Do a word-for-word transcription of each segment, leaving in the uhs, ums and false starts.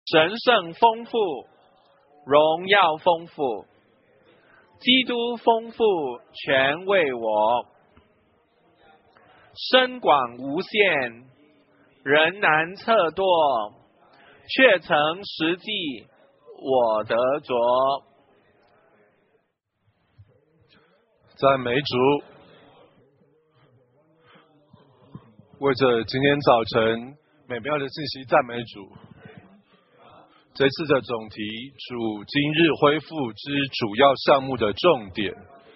神圣丰富，荣耀丰富，基督丰富全为我，深广无限，人难测度，却曾实际我得着。 赞美主，为着今天早晨美妙的信息赞美主。这次的总题，主今日恢复之主要项目的重点。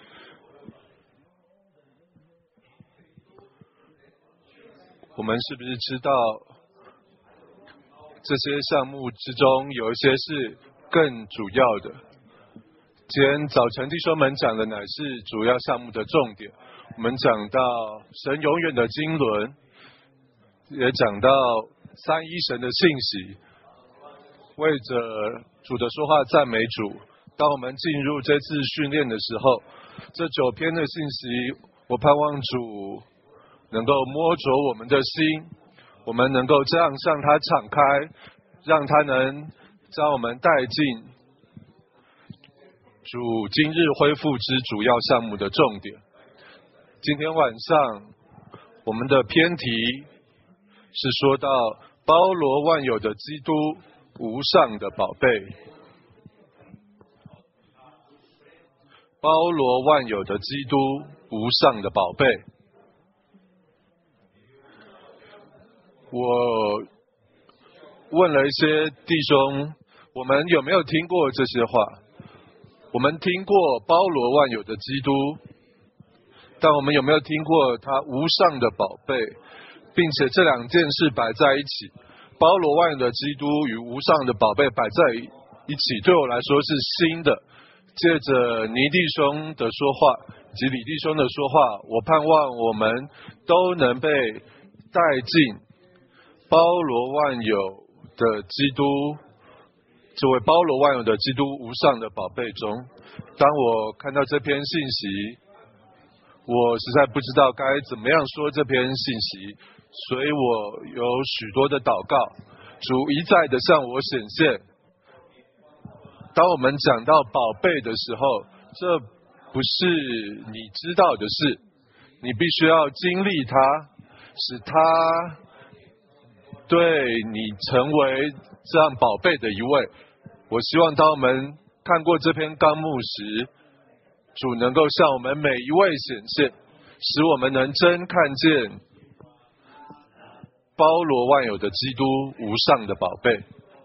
我们是不是知道这些项目之中有一些是更主要的？今天早晨弟兄们讲的乃是主要项目的重点。我们讲到神永远的经纶，也讲到三一神的信息。为着主的说话赞美主。当我们进入这次训练的时候，这九篇的信息，我盼望主能够摸着我们的心，我们能够这样向他敞开，让他能将我们带进主今日恢复之主要项目的重点。今天晚上我们的篇题是说到包罗万有的基督无上的宝贝，包罗万有的基督无上的宝贝。我问了一些弟兄，我们有没有听过这些话？我们听过包罗万有的基督，但我们有没有听过他无上的宝贝，并且这两件事摆在一起？包罗万有的基督与无上的宝贝摆在一起，对我来说是新的。借着尼弟兄的说话及李弟兄的说话，我盼望我们都能被带进包罗万有的基督，这位包罗万有的基督无上的宝贝中。当我看到这篇信息，我实在不知道该怎么样说这篇信息，所以我有许多的祷告，主一再的向我显现。当我们讲到宝贝的时候，这不是你知道的事，你必须要经历它，使它对你成为这样宝贝的一位。我希望当我们看过这篇纲目时，主能够向我们每一位显现，使我们能真看见包罗万有的基督无上的宝贝。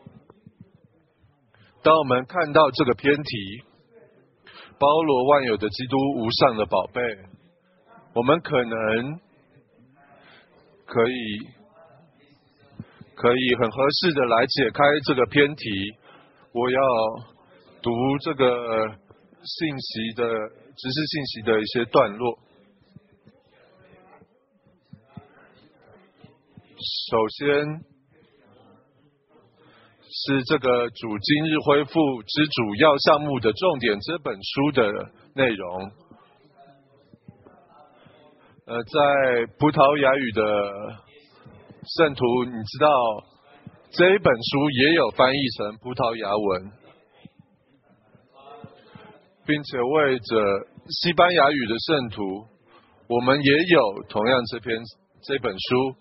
当我们看到这个篇题，包罗万有的基督无上的宝贝，我们可能可以可以很合适的来解开这个篇题。我要读这个信息的知识信息的一些段落。首先是这个主今日恢复之主要项目的重点这本书的内容。呃，在葡萄牙语的圣徒，你知道这一本书也有翻译成葡萄牙文，并且为着西班牙语的圣徒，我们也有同样这篇这本书。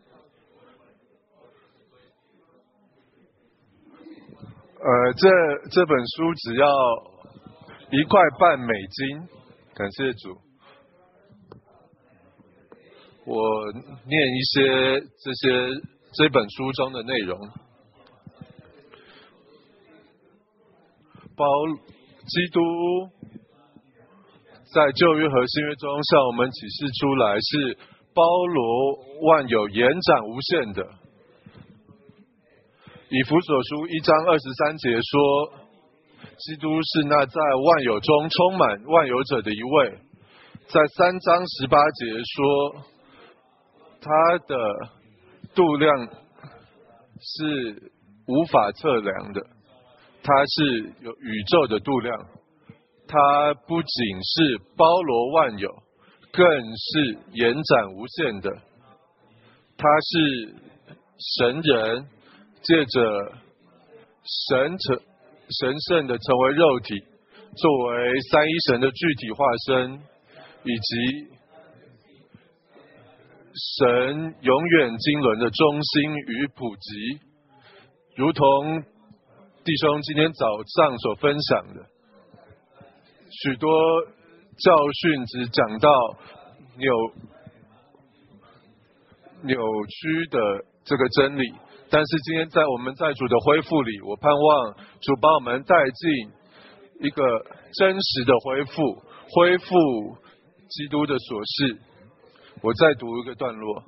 呃，这这本书只要一块半美金，感谢主。我念一些这些这本书中的内容。包基督在旧约和新约中向我们启示出来，是包罗万有、延展无限的。以弗所书一章二十三节说，基督是那在万有中充满万有者的一位。在三章十八节说，他的度量是无法测量的，他是有宇宙的度量。他不仅是包罗万有，更是延展无限的。他是神人，借着神成神圣的成为肉体，作为三一神的具体化身，以及神永远经纶的中心与普及，如同弟兄今天早上所分享的，许多教训只讲到扭扭曲的这个真理，但是今天在我们在主的恢复里，我盼望主把我们带进一个真实的恢复，恢复基督的所示。我再读一个段落，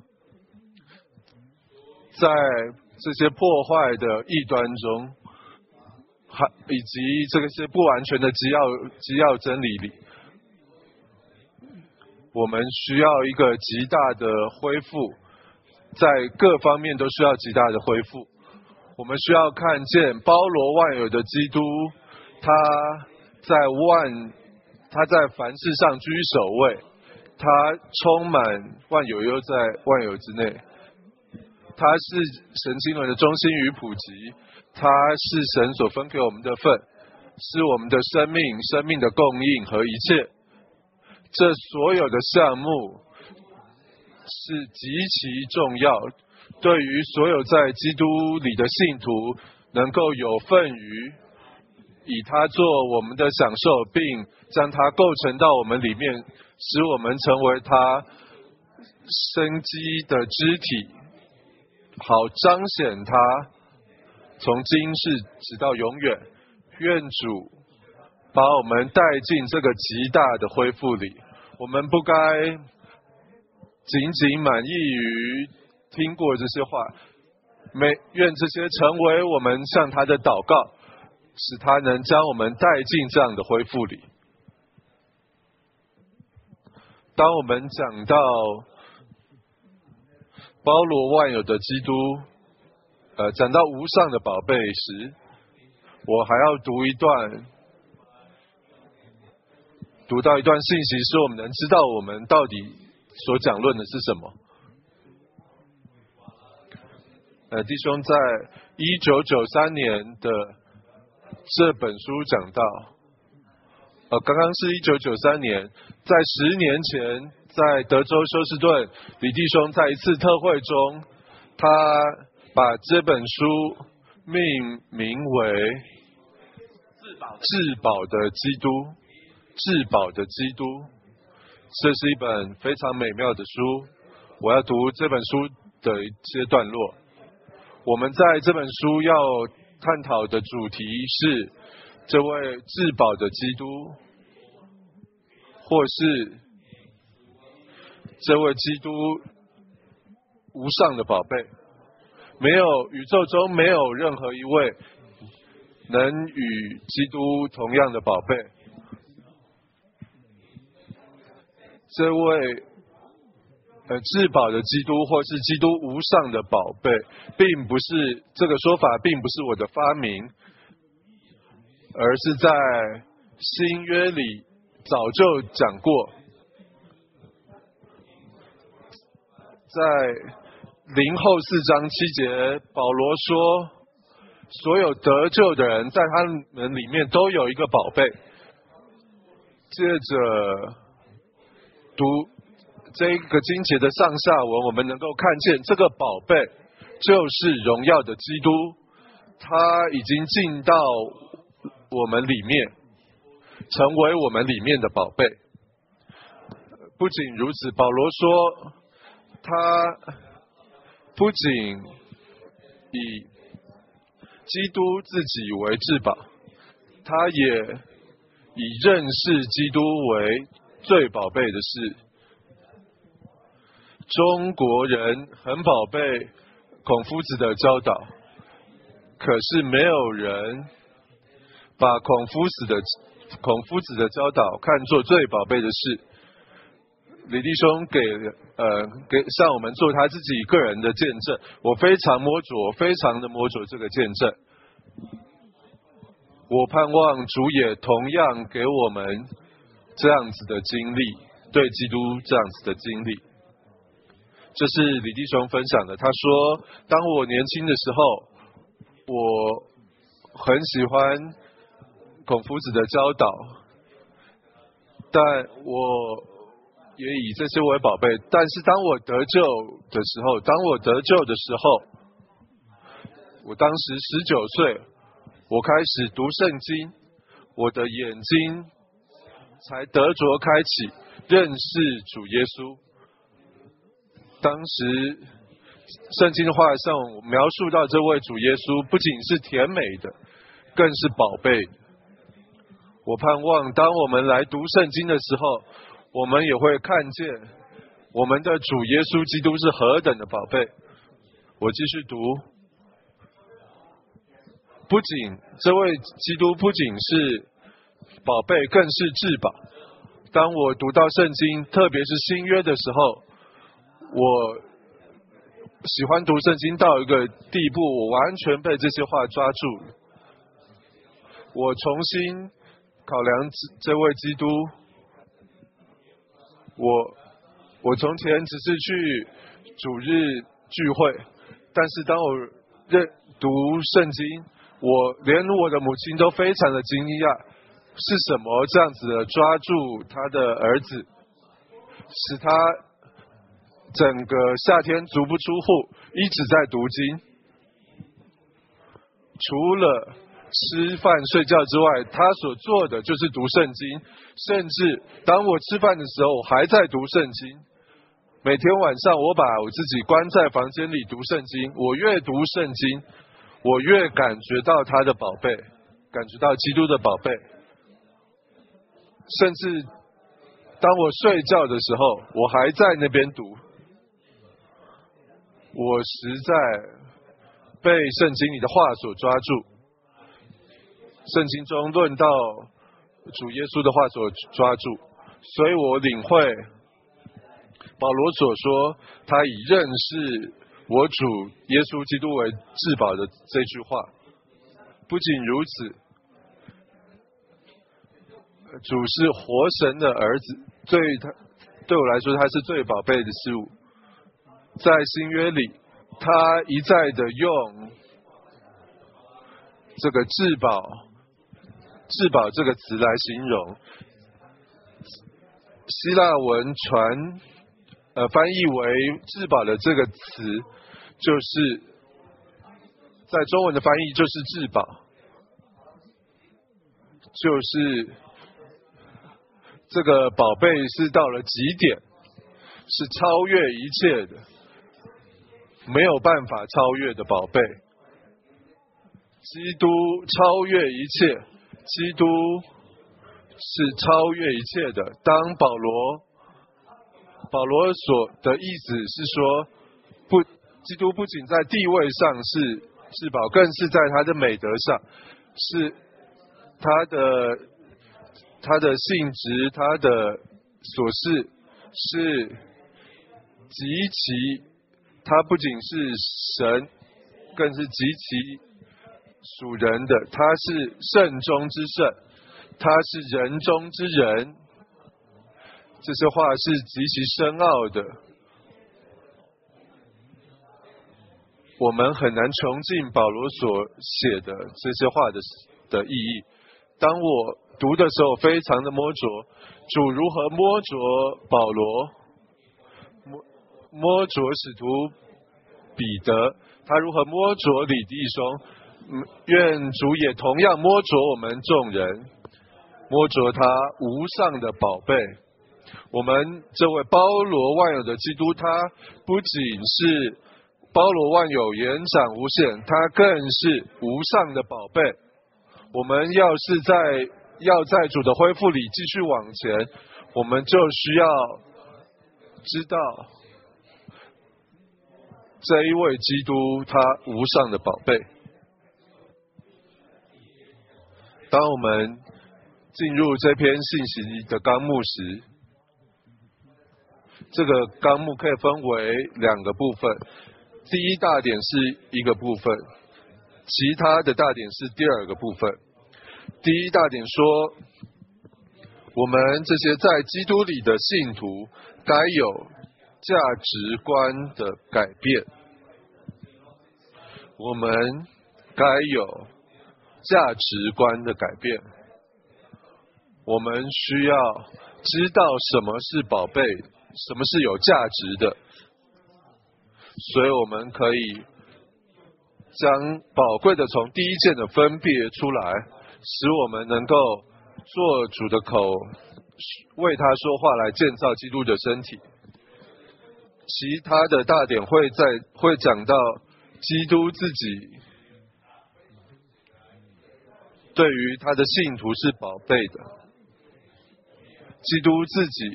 在这些破坏的异端中，还以及这些不完全的基要基要真理里，我们需要一个极大的恢复，在各方面都需要极大的恢复。我们需要看见包罗万有的基督，他在万他在凡事上居首位，他充满万有又在万有之内，他是神经纶的中心与普及，他是神所分给我们的份，是我们的生命生命的供应和一切。这所有的项目是极其重要，对于所有在基督里的信徒能够有份于以他做我们的享受，并将他构成到我们里面，使我们成为他生机的肢体，好彰显他从今世直到永远。愿主把我们带进这个极大的恢复里，我们不该仅仅满意于听过这些话，没愿这些成为我们向他的祷告，使他能将我们带进这样的恢复里。当我们讲到包罗万有的基督，呃，讲到无上的宝贝时，我还要读一段，读到一段信息，使我们能知道我们到底所讲论的是什么。呃，弟兄在一九九三年的这本书讲到，呃，刚刚是一九九三年，在十年前，在德州休斯顿，李弟兄在一次特会中，他把这本书命名为至宝的基督，至宝的基督。这是一本非常美妙的书，我要读这本书的一些段落。我们在这本书要探讨的主题是这位至宝的基督，或是这位基督无上的宝贝。没有宇宙中没有任何一位能与基督同样的宝贝。这位呃至宝的基督，或是基督无上的宝贝，并不是这个说法，并不是我的发明，而是在新约里早就讲过，在林后四章七节，保罗说，所有得救的人在他们里面都有一个宝贝。接着读这个经节的上下文，我们能够看见这个宝贝就是荣耀的基督，他已经进到我们里面，成为我们里面的宝贝。不仅如此，保罗说他不仅以基督自己为至宝，他也以认识基督为最宝贝的事。中国人很宝贝孔夫子的教导，可是没有人把孔夫子的孔夫子的教导看作最宝贝的事。李弟兄给呃给向我们做他自己个人的见证，我非常摸着，非常的摸着这个见证。我盼望主也同样给我们这样子的经历，对基督这样子的经历。这是李弟兄分享的，他说，当我年轻的时候，我很喜欢孔夫子的教导，但我也以这些为宝贝。但是当我得救的时候，当我得救的时候，我当时十九岁，我开始读圣经，我的眼睛才得着开启，认识主耶稣。当时圣经的话上描述到这位主耶稣不仅是甜美的，更是宝贝的。我盼望当我们来读圣经的时候，我们也会看见我们的主耶稣基督是何等的宝贝。我继续读，不仅这位基督不仅是宝贝，更是至宝。当我读到圣经，特别是新约的时候，我喜欢读圣经到一个地步，我完全被这些话抓住了。我重新考量这位基督，我我从前只是去主日聚会，但是当我认读圣经，我连我的母亲都非常的惊讶，是什么这样子的抓住他的儿子，使他整个夏天足不出户，一直在读经，除了吃饭睡觉之外，他所做的就是读圣经。甚至当我吃饭的时候，我还在读圣经。每天晚上我把我自己关在房间里读圣经，我越读圣经，我越感觉到他的宝贝，感觉到基督的宝贝。甚至当我睡觉的时候，我还在那边读。我实在被圣经里的话所抓住，圣经中论到主耶稣的话所抓住，所以我领会保罗所说他以认识我主耶稣基督为至宝的这句话。不仅如此，主是活神的儿子，对他对我来说他是最宝贝的事物。在新约里，他一再的用这个至宝至宝这个词来形容。希腊文传呃翻译为至宝的这个词，就是在中文的翻译就是至宝，就是这个宝贝是到了极点，是超越一切的，没有办法超越的宝贝。基督超越一切，基督是超越一切的。当保罗保罗所的意思是说，不，基督不仅在地位上是至宝，更是在他的美德上，是他的他的性质，他的所事是极其，他不仅是神，更是极其属人的，他是圣中之圣，他是人中之人。这些话是极其深奥的，我们很难穷尽保罗所写的这些话的的意义。当我读的时候，非常的摸着主如何摸着保罗，摸摸着使徒彼得，他如何摸着李弟兄。愿主也同样摸着我们众人，摸着他无上的宝贝。我们这位包罗万有的基督，他不仅是包罗万有、延展无限，他更是无上的宝贝。我们要是在要在主的恢复里继续往前，我们就需要知道这一位基督他无上的宝贝。当我们进入这篇信息的纲目时，这个纲目可以分为两个部分，第一大点是一个部分，其他的大点是第二个部分。第一大点说，我们这些在基督里的信徒该有价值观的改变，我们该有价值观的改变。我们需要知道什么是宝贝，什么是有价值的，所以我们可以将宝贵的从第一件的分别出来，使我们能够做主的口，为他说话，来建造基督的身体。其他的大点会在会讲到基督自己对于他的信徒是宝贝的，基督自己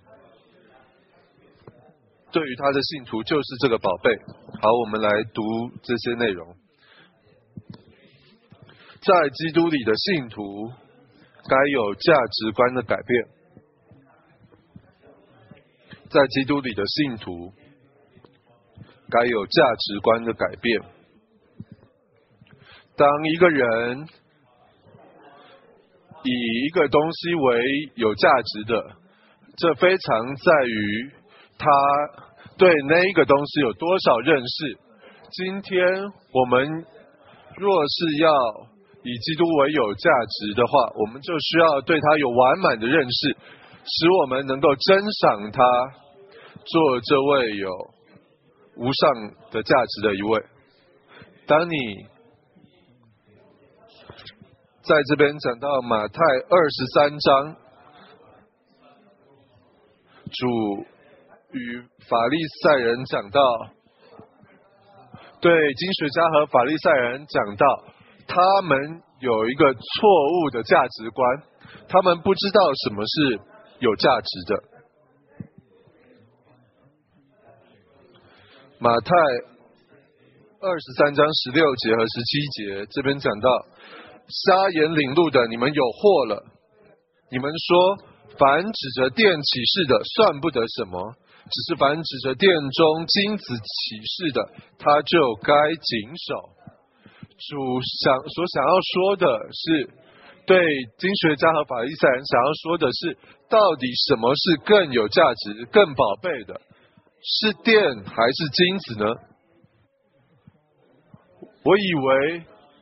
对于他的信徒就是这个宝贝。好，我们来读这些内容。在基督里的信徒该有价值观的改变。在基督里的信徒该有价值观的改变。当一个人以一个东西为有价值的，这非常在于他对那一个东西有多少认识。今天我们若是要以基督为有价值的话，我们就需要对他有完满的认识，使我们能够珍赏他，做这位有无上的价值的一位。当你在这边讲到马太二十三章，主与法利赛人讲到，对经学家和法利赛人讲到，他们有一个错误的价值观，他们不知道什么是有价值的。马太二十三章十六节和十七节这边讲到，瞎眼领路的，你们有祸了。你们说，凡指着殿起誓的，算不得什么；只是凡指着殿中金子起誓的，他就该谨守。主想所想要说的是，对经学家和法利赛人想要说的是，到底什么是更有价值、更宝贝的？是殿还是金子呢？我以为，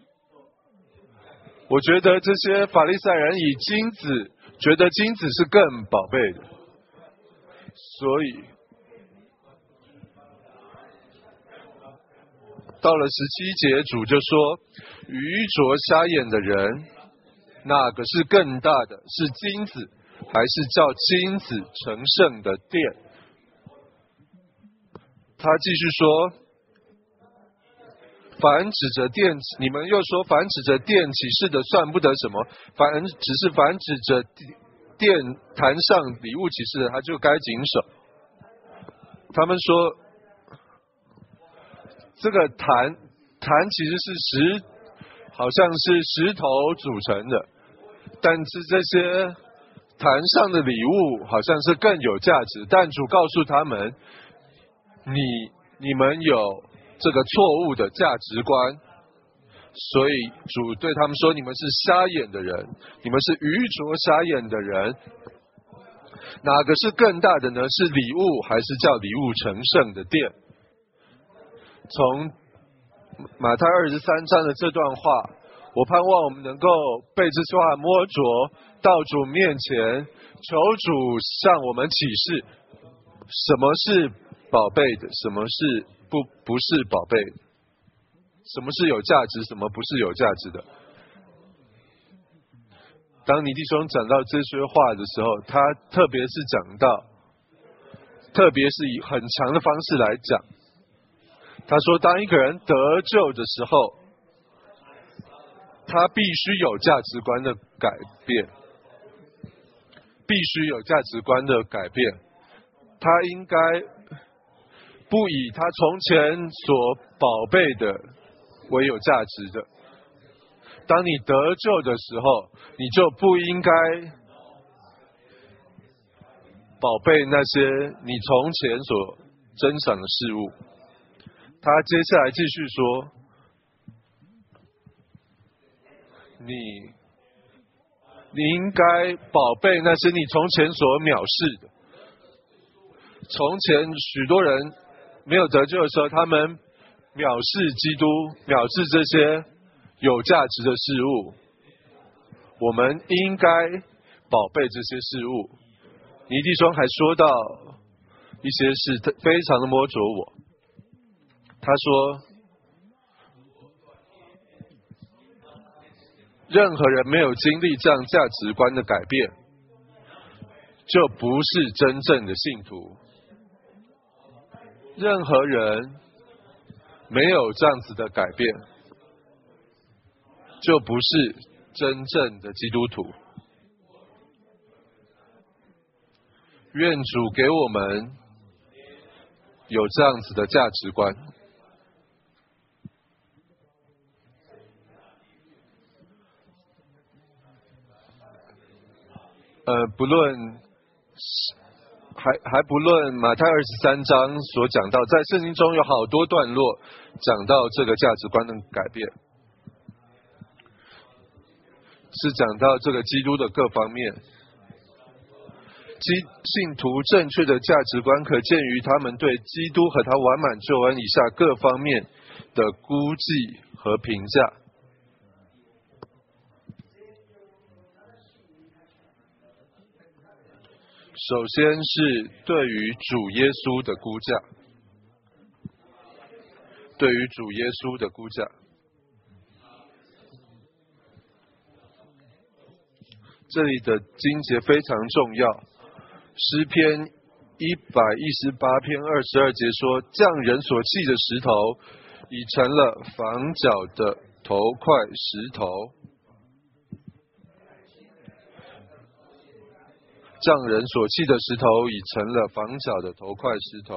我觉得这些法利赛人以金子，觉得金子是更宝贝的，所以到了十七节，主就说，愚拙瞎眼的人，哪个是更大的？是金子，还是叫金子成圣的殿？他继续说，凡指着殿，你们又说凡指着殿起誓的算不得什么，凡只是凡指着殿坛上礼物起誓的，他就该谨守。他们说，这个坛坛其实是石，好像是石头组成的，但是这些坛上的礼物好像是更有价值。但主告诉他们，你你们有这个错误的价值观，所以主对他们说，你们是瞎眼的人，你们是愚拙瞎眼的人。哪个是更大的呢？是礼物，还是叫礼物成圣的殿？从马太二十三章的这段话，我盼望我们能够被这句话摸着，到主面前，求主向我们启示，什么是宝贝的，什么是不不是宝贝的，什么是有价值，什么不是有价值的。当你弟兄讲到这些话的时候，他特别是讲到，特别是以很强的方式来讲。他说，当一个人得救的时候，他必须有价值观的改变，必须有价值观的改变。他应该不以他从前所宝贝的为有价值的。当你得救的时候，你就不应该宝贝那些你从前所珍赏的事物。他接下来继续说，你你应该宝贝那些你从前所藐视的。从前许多人没有得救的时候，他们藐视基督，藐视这些有价值的事物，我们应该宝贝这些事物。尼弟兄还说到一些事非常的摸着我，他说任何人没有经历这样价值观的改变，就不是真正的信徒。任何人没有这样子的改变，就不是真正的基督徒。愿主给我们有这样子的价值观。呃，不论还还不论马太二十三章所讲到，在圣经中有好多段落讲到这个价值观的改变，是讲到这个基督的各方面。基信徒正确的价值观可见于他们对基督和他完满救恩以下各方面的估计和评价。首先是对于主耶稣的估价，对于主耶稣的估价。这里的经节非常重要，诗篇一百一十八篇二十二节说，匠人所砌的石头已成了房角的头块石头。匠人所砌的石头已成了房角的头块石头。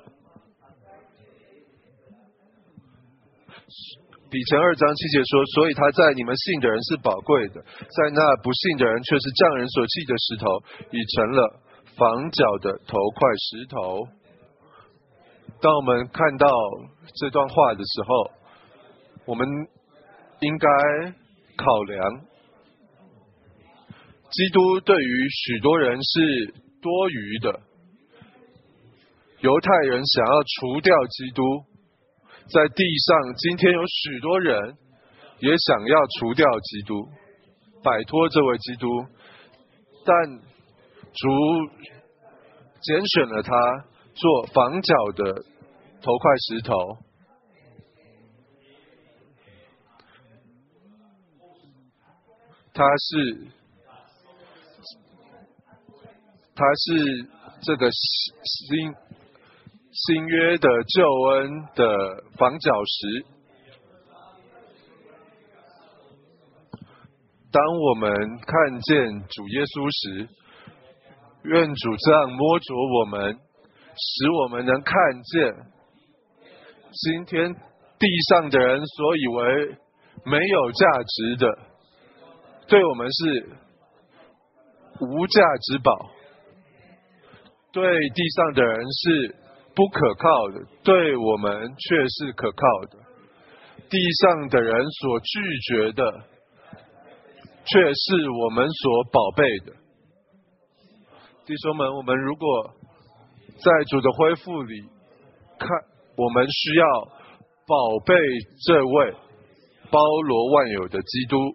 彼前二章七节说，所以他在你们信的人是宝贵的，在那不信的人却是匠人所砌的石头，已成了房角的头块石头。当我们看到这段话的时候，我们应该考量基督对于许多人是多余的。犹太人想要除掉基督，在地上今天有许多人也想要除掉基督，摆脱这位基督，但主拣选了他做房角的头块石头。他是他是这个新新约的救恩的房角石。当我们看见主耶稣时，愿主这样摸着我们，使我们能看见今天地上的人所以为没有价值的，对我们是无价之宝。对地上的人是不可靠的，对我们却是可靠的。地上的人所拒绝的，却是我们所宝贝的。弟兄们，我们如果在主的恢复里看，我们需要宝贝这位包罗万有的基督。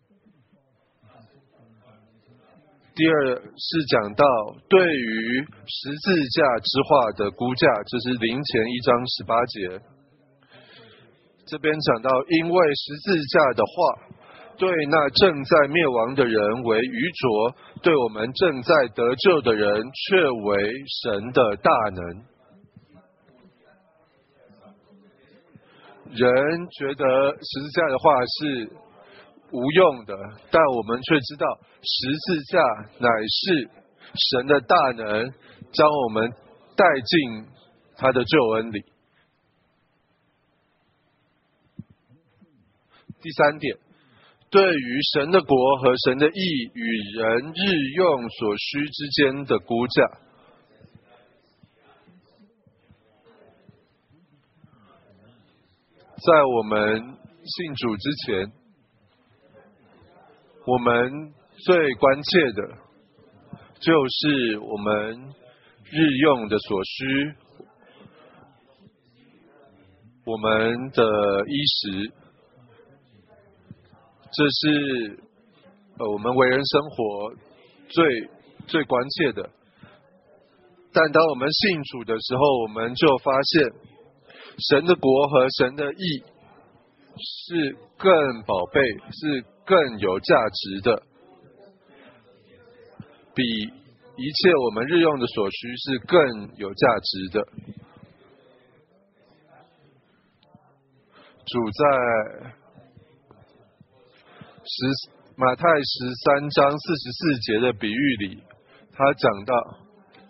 第二是讲到对于十字架之话的估价，这是林前一章十八节。这边讲到，因为十字架的话对那正在灭亡的人为愚拙，对我们正在得救的人却为神的大能。人觉得十字架的话是无用的，但我们却知道十字架乃是神的大能，将我们带进他的救恩里。第三点，对于神的国和神的义与人日用所需之间的估价。在我们信主之前，我们最关切的就是我们日用的所需，我们的衣食。 这是呃我们为人生活最最关切的。但当我们信主的时候，我们就发现神的国和神的义是更宝贝，是更有价值的，比一切我们日用的所需是更有价值的。主在十马太十三章四十四节的比喻里，他讲到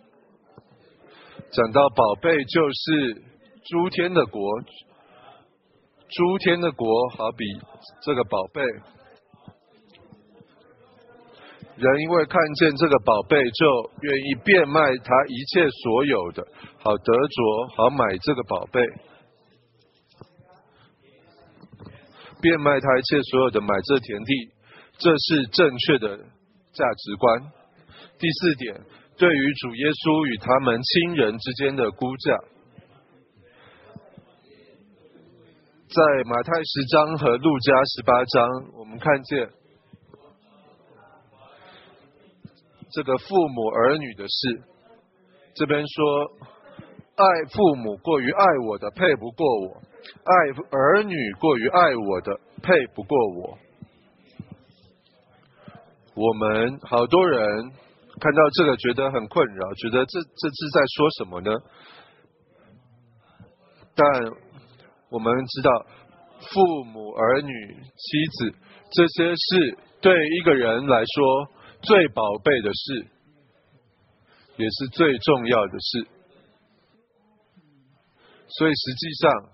讲到宝贝就是诸天的国，诸天的国好比这个宝贝，人因为看见这个宝贝，就愿意变卖他一切所有的，好得着，好买这个宝贝。变卖他一切所有的，买这田地，这是正确的价值观。第四点，对于主耶稣与他们亲人之间的估价，在马太十章和路加十八章，我们看见这个父母儿女的事。这边说，爱父母过于爱我的，配不过我；爱儿女过于爱我的，配不过我。我们好多人看到这个觉得很困扰，觉得这这是在说什么呢？但我们知道，父母、儿女、妻子，这些是对一个人来说最宝贝的事，也是最重要的事。所以实际上，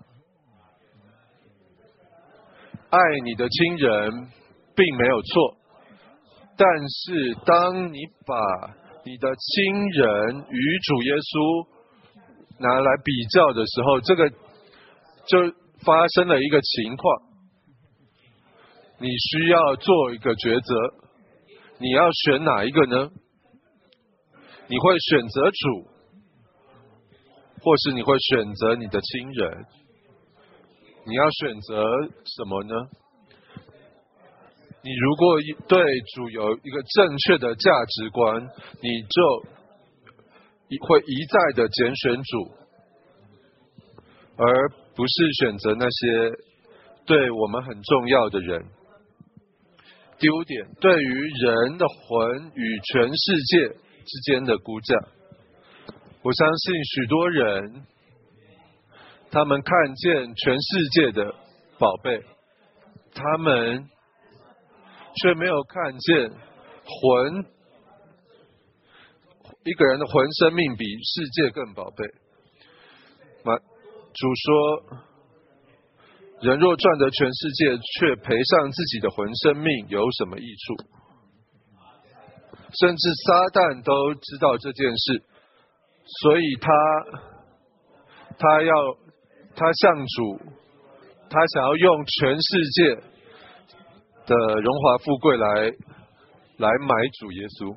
爱你的亲人并没有错，但是当你把你的亲人与主耶稣拿来比较的时候，这个就发生了一个情况，你需要做一个抉择，你要选哪一个呢？你会选择主，或是你会选择你的亲人？你要选择什么呢？你如果对主有一个正确的价值观，你就会一再的拣选主，而不是选择那些对我们很重要的人。第五点，对于人的魂与全世界之间的估价，我相信许多人，他们看见全世界的宝贝，他们却没有看见魂，一个人的魂生命比世界更宝贝。主说，人若赚得全世界，却赔上自己的魂生命，有什么益处？甚至撒旦都知道这件事，所以他他要他向主，他想要用全世界的荣华富贵来来买主耶稣。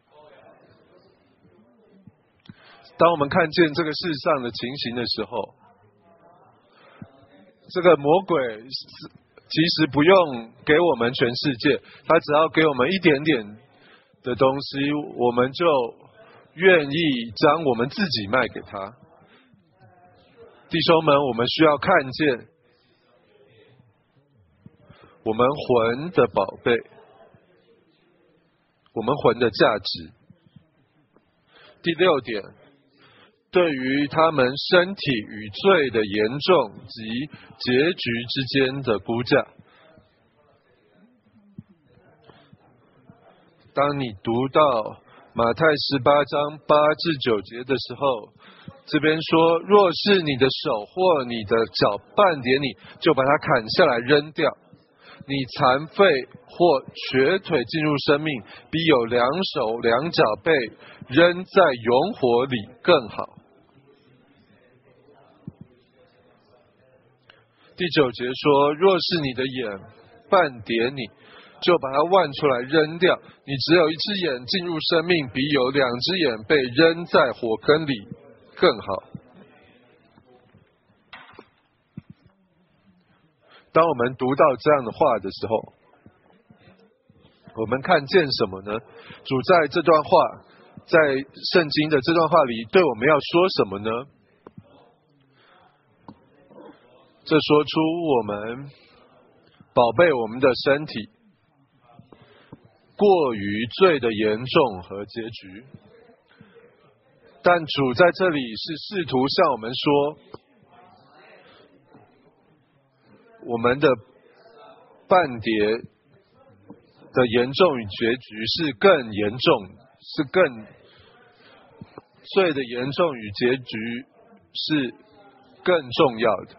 当我们看见这个世上的情形的时候，这个魔鬼其实不用给我们全世界，他只要给我们一点点的东西，我们就愿意将我们自己卖给他。弟兄们，我们需要看见我们魂的宝贝，我们魂的价值。第六点，对于他们身体与罪的严重及结局之间的估价。当你读到马太十八章八至九节的时候，这边说，若是你的手或你的脚绊跌你，就把它砍下来扔掉。你残废或瘸腿进入生命，比有两手两脚被扔在永火里更好。第九节说，若是你的眼绊跌你，就把它剜出来扔掉。你只有一只眼进入生命，比有两只眼被扔在火坑里更好。当我们读到这样的话的时候， 我们看见什么呢？主在这段话，在圣经的这段话里，对我们要说什么呢？这说出我们宝贝我们的身体过于罪的严重和结局。但主在这里是试图向我们说，我们的半跌的严重与结局是更严重，是更罪的严重与结局是更重要的。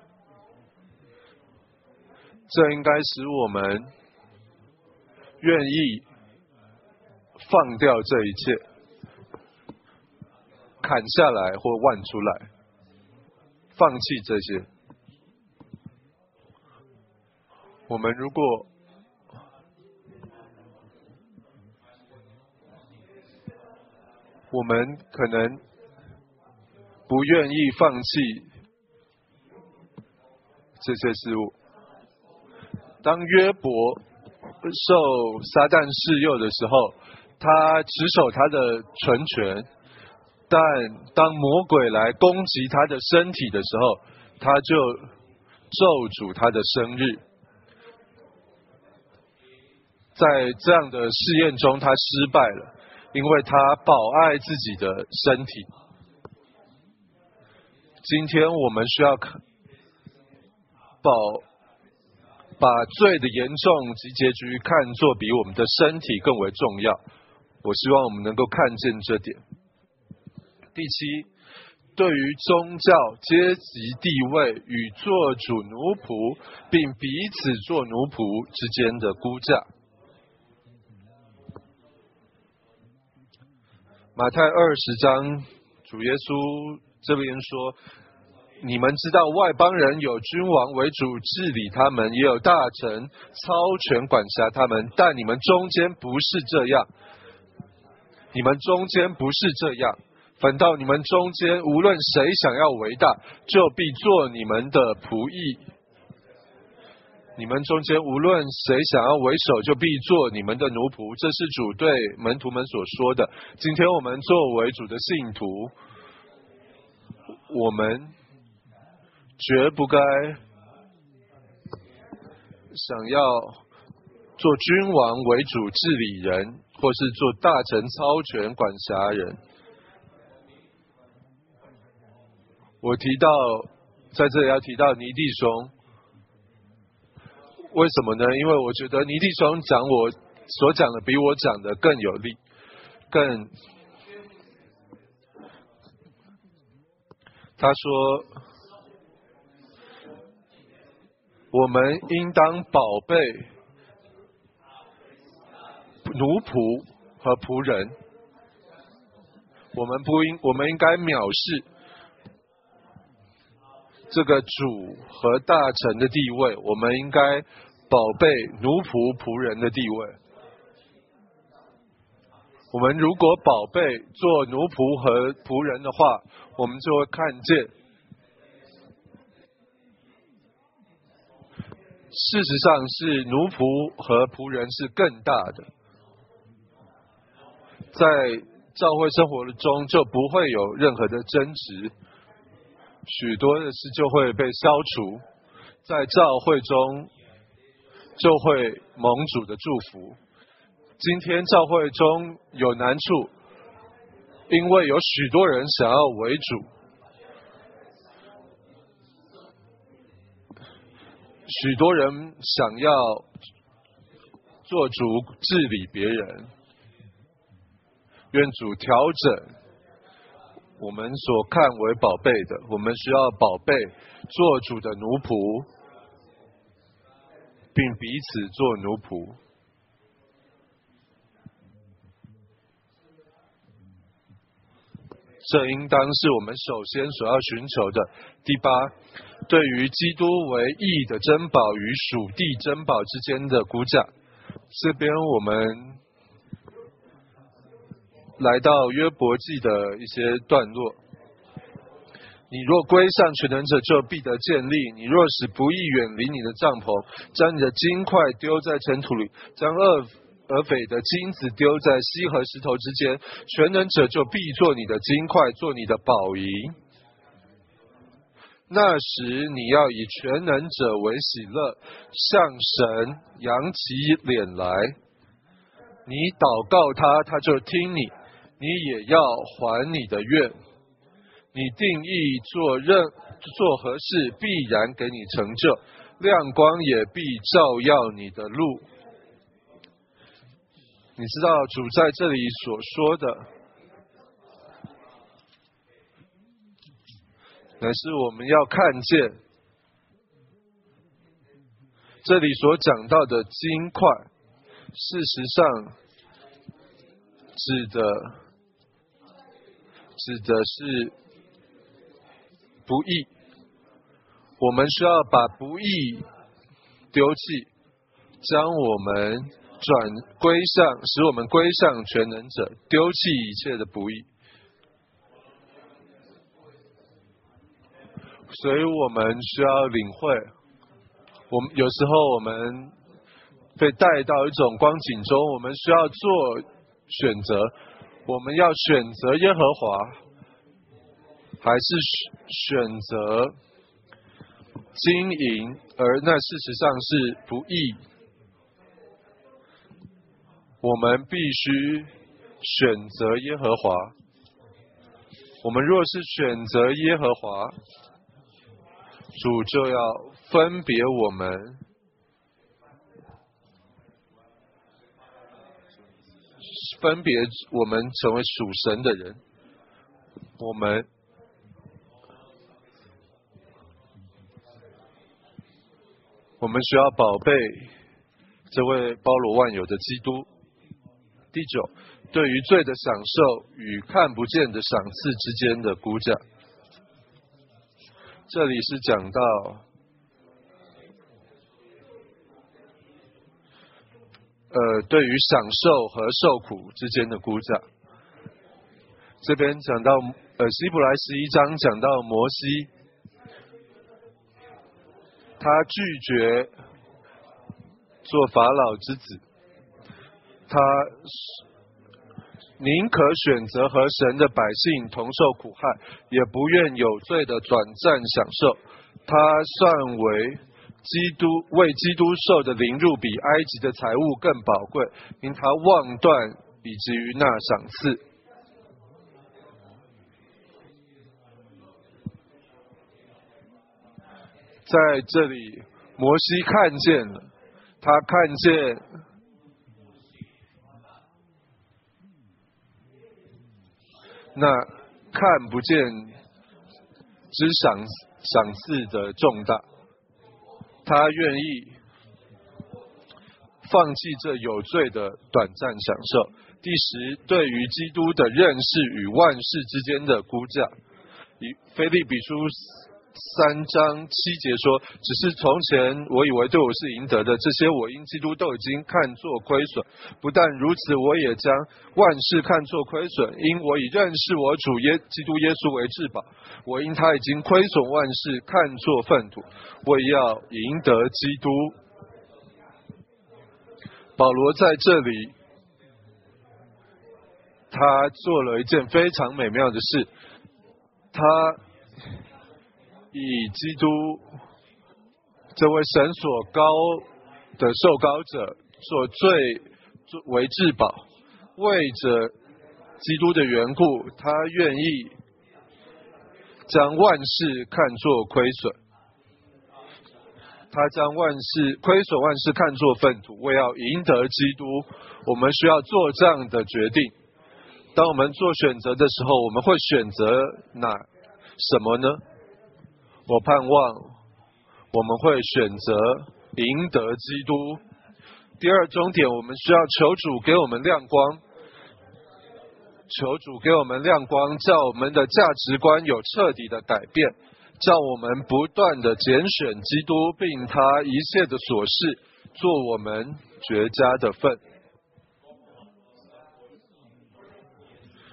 这应该使我们愿意放掉这一切，砍下来或剜出来，放弃这些。我们如果我们可能不愿意放弃这些事物，当约伯受撒旦试诱的时候，他持守他的纯权，但当魔鬼来攻击他的身体的时候，他就咒诅他的生日。在这样的试验中，他失败了，因为他保爱自己的身体。今天我们需要保把罪的严重及结局看作比我们的身体更为重要。我希望我们能够看见这点。第七，对于宗教、阶级、地位与做主奴仆并彼此做奴仆之间的估价。马太二十章，主耶稣这边说，你们知道外邦人有君王为主治理他们，也有大臣操权管辖他们，但你们中间不是这样，你们中间不是这样，反倒你们中间无论谁想要为大，就必做你们的仆役。你们中间无论谁想要为首，就必做你们的奴仆。这是主对门徒们所说的。今天我们作为主的信徒，我们绝不该想要做君王为主治理人，或是做大臣操权管辖人。我提到在这里要提到尼弟兄，为什么呢？因为我觉得尼弟兄讲我所讲的比我讲的更有力，更他说我们应当宝贝奴仆和仆人，我们不应我们应该藐视这个主和大臣的地位，我们应该宝贝奴仆仆人的地位。我们如果宝贝做奴仆和仆人的话，我们就会看见，事实上是奴仆和仆人是更大的。在教会生活中就不会有任何的争执，许多的事就会被消除，在教会中就会蒙主的祝福。今天教会中有难处，因为有许多人想要为主，许多人想要做主治理别人。愿主调整我们所看为宝贝的，我们需要宝贝做主的奴仆，并彼此做奴仆。这应当是我们首先所要寻求的。第八，对于基督为义的珍宝与属地珍宝之间的估价。这边我们来到约伯记的一些段落。你若归向全能者，就必得建立；你若使不义远离你的帐篷，将你的金块丢在尘土里，将恶俄斐的金子丢在溪和石头之间，全能者就必做你的金块，做你的宝银。那时你要以全能者为喜乐，向神扬起脸来。你祷告他，他就听你；你也要还你的愿。你定义做任做何事，必然给你成就，亮光也必照耀你的路。你知道主在这里所说的，乃是我们要看见这里所讲到的金块，事实上指的指的是不义。我们需要把不义丢弃，将我们转归向，使我们归向全能者，丢弃一切的不义。所以我们需要领会，我们有时候我们被带到一种光景中，我们需要做选择，我们要选择耶和华，还是选择金银，而那事实上是不义。我们必须选择耶和华。我们若是选择耶和华，主就要分别我们，分别我们成为属神的人。我们我们需要宝贝这位包罗万有的基督。第九，对于罪的享受与看不见的赏赐之间的估价。这里是讲到呃，对于享受和受苦之间的估价。这边讲到呃，希伯来十一章讲到摩西，他拒绝做法老之子，他宁可选择和神的百姓同受苦害，也不愿有罪的短暂享受。他算为基督为基督受的凌辱比埃及的财物更宝贵，因他妄断以至于那赏赐。在这里，摩西看见了，他看见那看不见之赏赏赐的重大，他愿意放弃这有罪的短暂享受。第十，对于基督的认识与万事之间的估价。以腓立比书三章七节说，只是从前我以为对我是赢得的，这些我因基督都已经看作亏损。不但如此，我也将万事看作亏损，因我以认识我主耶基督耶稣为至宝。我因他已经亏损万事，看作粪土，我也要赢得基督。保罗在这里，他做了一件非常美妙的事，他以基督这位神所高的受膏者所最为至宝，为着基督的缘故，他愿意将万事看作亏损，他将万事亏损万事看作粪土，为要赢得基督。我们需要做这样的决定。当我们做选择的时候，我们会选择哪什么呢？我盼望我们会选择赢得基督。第二终点，我们需要求主给我们亮光，求主给我们亮光，叫我们的价值观有彻底的改变，叫我们不断的拣选基督，并他一切的所事做我们绝佳的份，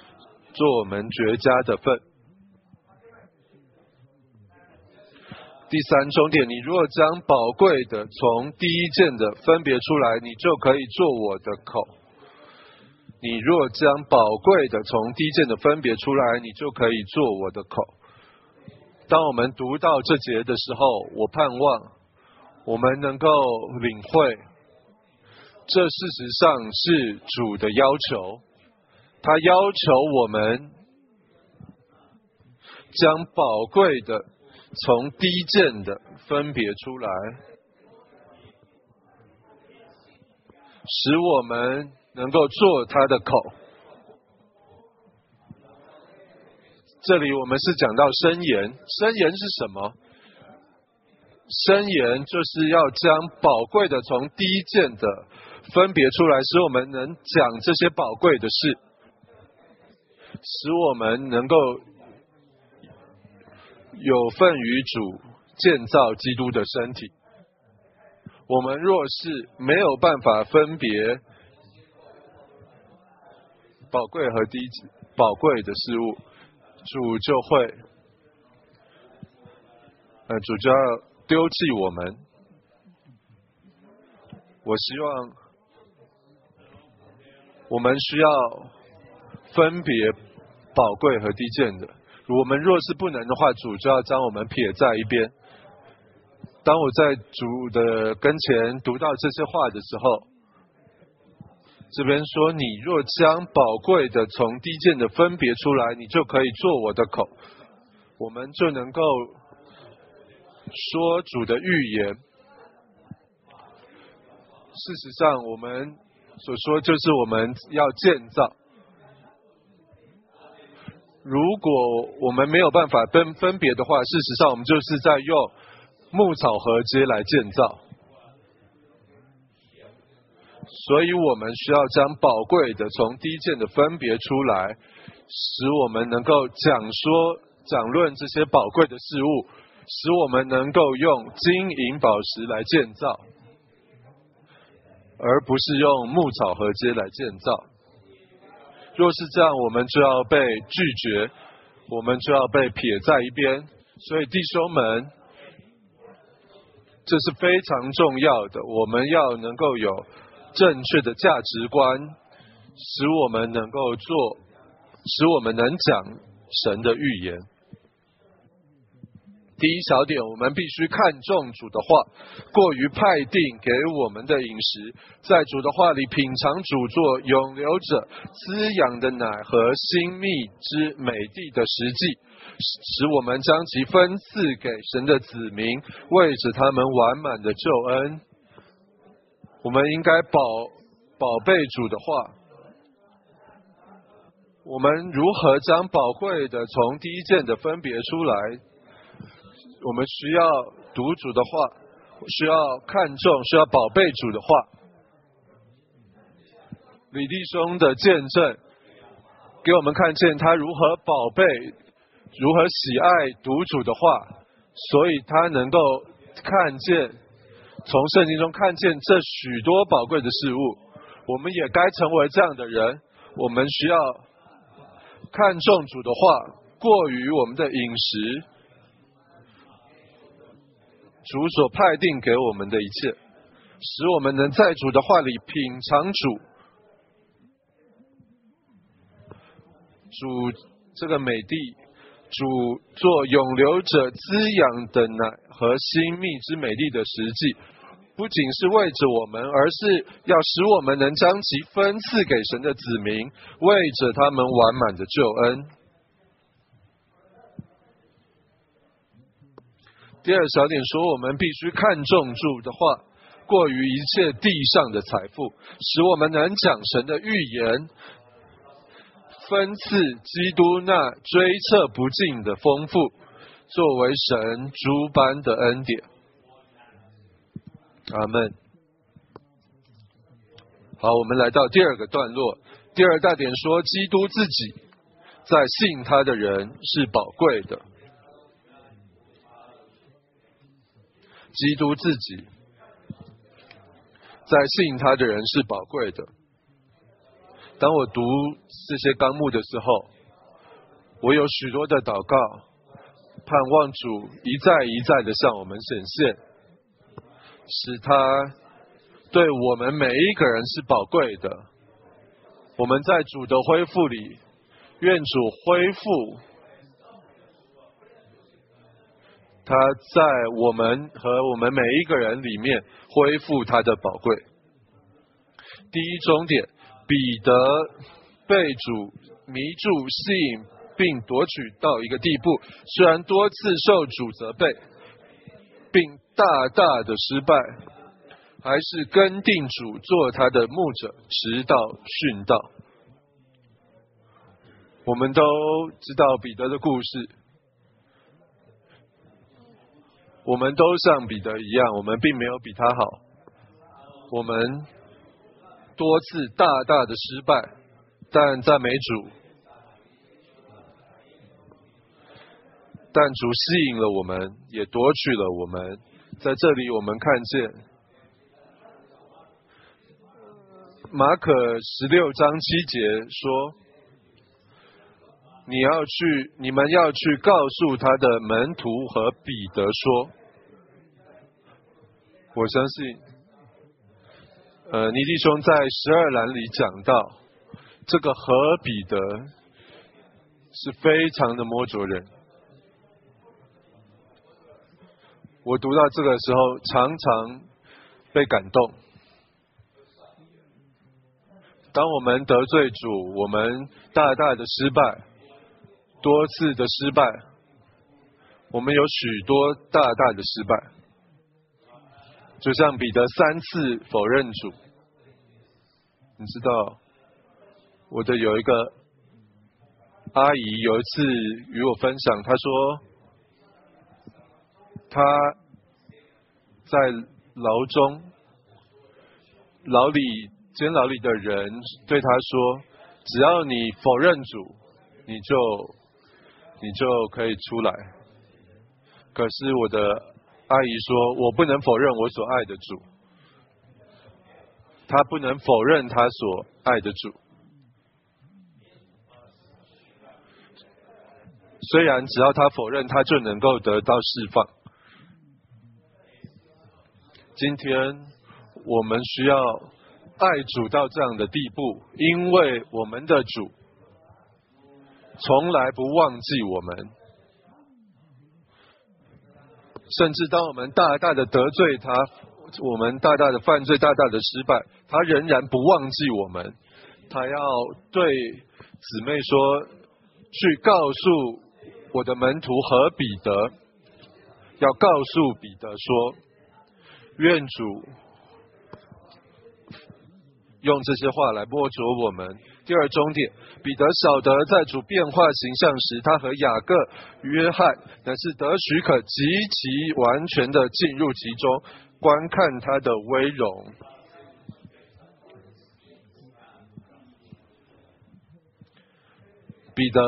做我们绝佳的份。 第三重点，你若将宝贵的从低贱的分别出来，你就可以做我的口。你若将宝贵的从低贱的分别出来，你就可以做我的口。当我们读到这节的时候，我盼望我们能够领会，这事实上是主的要求，他要求我们将宝贵的从低贱的分别出来，使我们能够做他的口。这里我们是讲到箴言，箴言是什么？箴言就是要将宝贵的从低贱的分别出来，使我们能讲这些宝贵的事，使我们能够有份于主建造基督的身体。我们若是没有办法分别宝贵和低宝贵的事物，主就会，呃，主就要丢弃我们。我希望我们需要分别宝贵和低贱的。我们若是不能的话，主就要将我们撇在一边。当我在主的跟前读到这些话的时候，这边说，你若将宝贵的从低贱的分别出来，你就可以做我的口。我们就能够说主的预言。事实上，我们所说就是我们要建造。如果我们没有办法分分别的话，事实上我们就是在用牧草禾秸来建造。所以我们需要将宝贵的从低贱的分别出来，使我们能够讲说讲论这些宝贵的事物，使我们能够用金银宝石来建造，而不是用牧草禾秸来建造。若是这样，我们就要被拒绝，我们就要被撇在一边。所以弟兄们，这是非常重要的，我们要能够有正确的价值观，使我们能够做，使我们能讲神的预言。第一小点，我们必须看重主的话，过于派定给我们的饮食，在主的话里品尝主作永留者滋养的奶和新蜜之美地的实际，使我们将其分赐给神的子民，为着他们完满的救恩。我们应该宝宝贝主的话。我们如何将宝贵的从低贱的分别出来？我们需要读主的话，需要看重，需要宝贝主的话。李弟兄的见证给我们看见他如何宝贝，如何喜爱读主的话，所以他能够看见，从圣经中看见这许多宝贵的事物。我们也该成为这样的人，我们需要看重主的话，过于我们的饮食，主所派定给我们的一切，使我们能在主的话里品尝主，主这个美地，主做永留者滋养的奶和新蜜之美丽的实际，不仅是为着我们，而是要使我们能将其分赐给神的子民，为着他们完满的救恩。第二小点说，我们必须看重主的话，过于一切地上的财富，使我们能讲神的预言，分赐基督那追测不尽的丰富，作为神诸般的恩典。阿们。好，我们来到第二个段落。第二大点说，基督自己在信他的人是宝贵的。基督自己在信他的人是宝贵的。当我读这些纲目的时候，我有许多的祷告， 盼望主一再一再的向我们显现，使他对我们每一个人是宝贵的。我们在主的恢复里，愿主恢复他在我们和我们每一个人里面恢复他的宝贵。第一终点，彼得被主迷住、吸引并夺取到一个地步，虽然多次受主责备，并大大的失败，还是跟定主做他的牧者，直到殉道。我们都知道彼得的故事，我们都像彼得一样，我们并没有比他好，我们多次大大的失败，但赞美主，但主吸引了我们，也夺取了我们。在这里我们看见马可十六章七节说，你要去，你们要去告诉他的门徒和彼得说。我相信呃，尼弟兄在十二栏里讲到，这个和彼得是非常的摸着人。我读到这个时候，常常被感动。当我们得罪主，我们大大的失败，多次的失败，我们有许多大大的失败。就像彼得三次否认主，你知道，我的有一个阿姨有一次与我分享，她说她在牢中，牢里监牢里的人对她说，只要你否认主，你就你就可以出来。可是我的阿姨说，我不能否认我所爱的主，她不能否认她所爱的主。虽然只要她否认，她就能够得到释放。今天我们需要爱主到这样的地步，因为我们的主从来不忘记我们。甚至当我们大大的得罪他，我们大大的犯罪，大大的失败，他仍然不忘记我们。他要对姊妹说，去告诉我的门徒和彼得，要告诉彼得说，愿主用这些话来摸着我们。第二终点，彼得晓得在主变化形象时，他和雅各、约翰乃是得许可极其完全的进入其中，观看他的威荣。彼得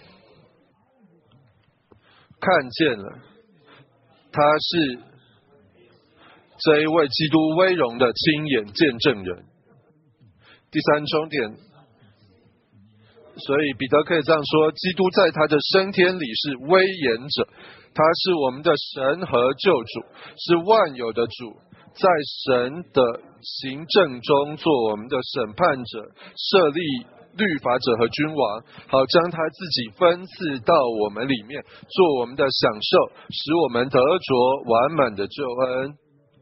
看见了，他是这一位基督威荣的亲眼见证人。第三终点，所以彼得可以这样说，基督在他的升天里是威严者，他是我们的神和救主，是万有的主，在神的行政中做我们的审判者，设立律法者和君王，好将他自己分赐到我们里面，做我们的享受，使我们得着完满的救恩。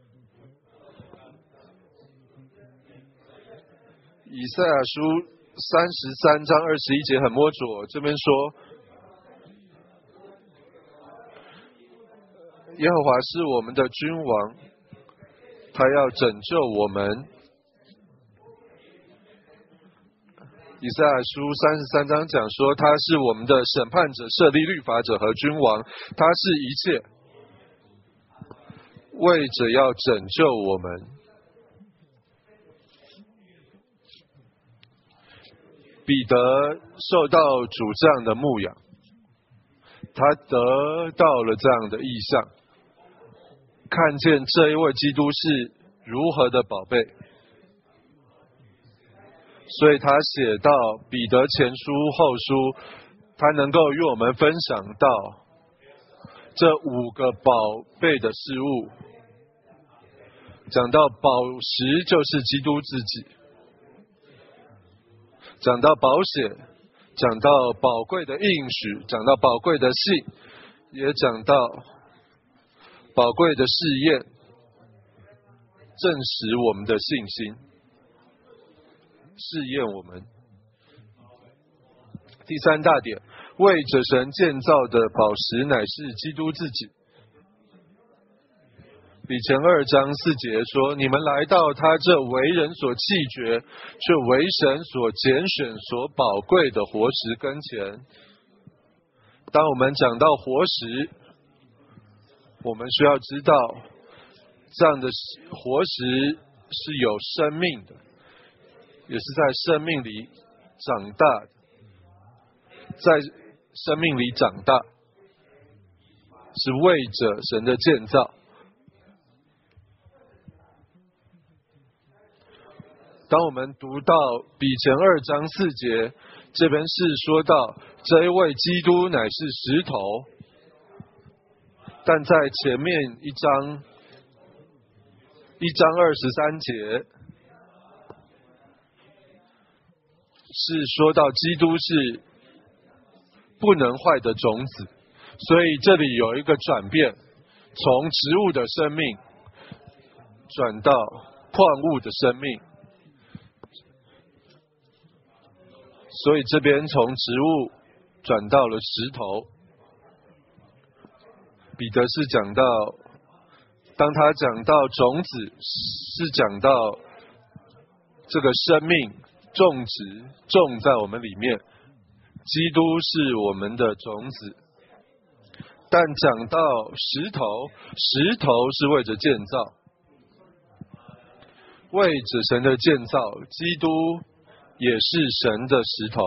以赛亚书三十三章二十一节很摸着，这边说，耶和华是我们的君王，他要拯救我们。以赛亚书三十三章讲说，他是我们的审判者，设立律法者和君王，他是一切为着要拯救我们。彼得受到主这样的牧养，他得到了这样的意象，看见这一位基督是如何的宝贝，所以他写到彼得前书后书，他能够与我们分享到这五个宝贝的事物。讲到宝石就是基督自己，讲到保险，讲到宝贵的应许，讲到宝贵的信，也讲到宝贵的试验，证实我们的信心，试验我们。第三大点，为着神建造的宝石乃是基督自己。彼前二章四节说，你们来到他这为人所弃绝，却为神所拣选所宝贵的活石跟前。当我们讲到活石，我们需要知道，这样的活石是有生命的，也是在生命里长大的，在生命里长大，是为着神的建造。当我们读到彼前二章四节，这边是说到这一位基督乃是石头，但在前面一章一章二十三节是说到基督是不能坏的种子，所以这里有一个转变，从植物的生命转到矿物的生命。所以这边从植物转到了石头。彼得是讲到，当他讲到种子，是讲到这个生命种植种在我们里面，基督是我们的种子。但讲到石头，石头是为着建造，为着神的建造，基督也是神的石头。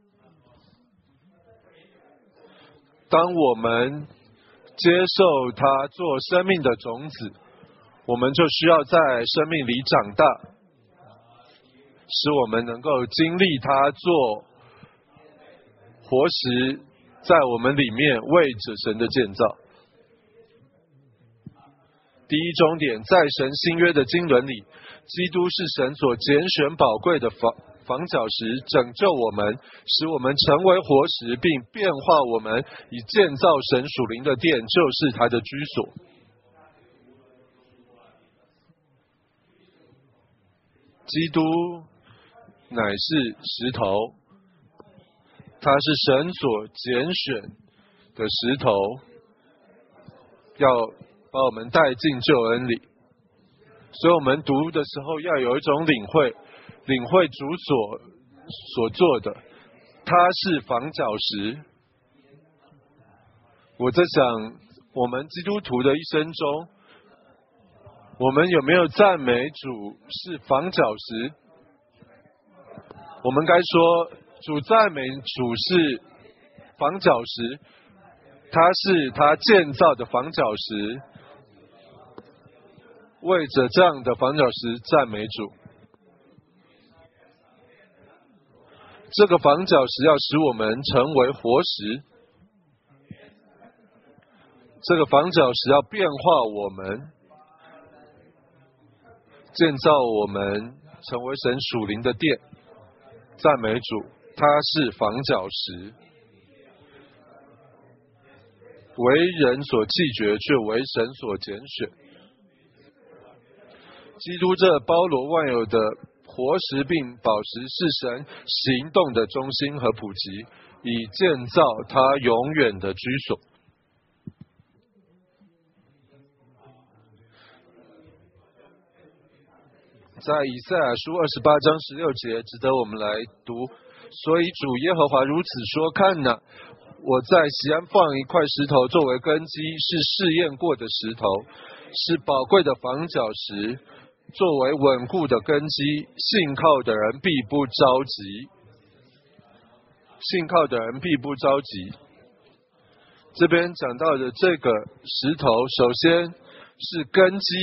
当我们接受它做生命的种子，我们就需要在生命里长大，使我们能够经历它做活石，在我们里面为着神的建造。第一终点，在神新约的经纶里，基督是神所拣选宝贵的房房角石，拯救我们，使我们成为活石，并变化我们，以建造神属灵的殿，就是他的居所。基督乃是石头，他是神所拣选的石头，要把我们带进救恩里。所以我们读的时候要有一种领会，领会主所所做的，他是房角石。我在想，我们基督徒的一生中，我们有没有赞美主是房角石？我们该说，主赞美主是房角石，他是他建造的房角石，为着这样的房角石赞美主。这个房角石要使我们成为活石，这个房角石要变化我们，建造我们成为神属灵的殿。赞美主，他是房角石，为人所弃绝，却为神所拣选。基督这包罗万有的活石并宝石，是神行动的中心和普及，以建造他永远的居所。在以赛亚书二十八章十六节值得我们来读，所以主耶和华如此说，看哪，我在锡安放一块石头作为根基，是试验过的石头，是宝贵的房角石，作为稳固的根基，信靠的人必不着急。信靠的人必不着急。这边讲到的这个石头，首先是根基，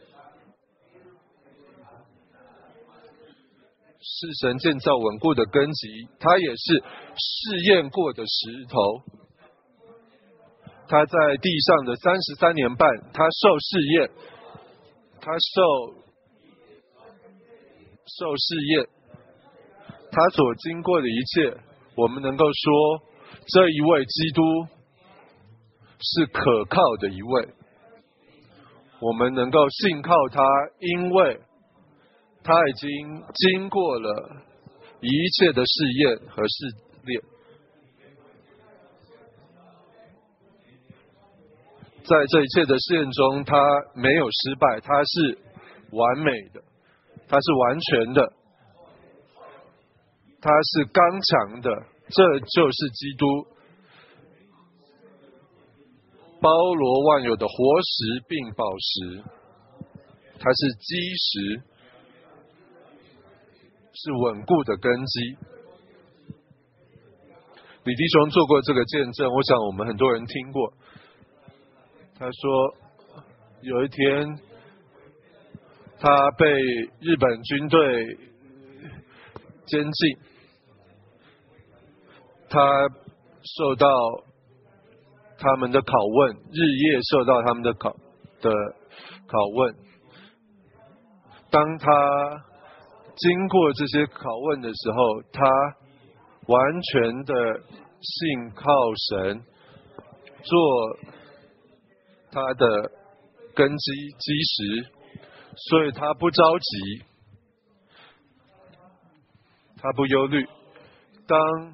是神建造稳固的根基，它也是试验过的石头。 他在地上的三十三年半，他受试验，他受受试验，他所经过的一切，我们能够说，这一位基督是可靠的一位，我们能够信靠他，因为他已经经过了一切的试验和试炼，在这一切的试验中，他没有失败，他是完美的，他是完全的，他是刚强的，这就是基督，包罗万有的活石并宝石，它是基石，是稳固的根基。李弟兄做过这个见证，我想我们很多人听过。他说有一天他被日本军队监禁，他受到他们的拷问，日夜受到他们的拷的拷问。当他经过这些拷问的时候，他完全的信靠神，做他的根基基石，所以他不着急，他不忧虑。当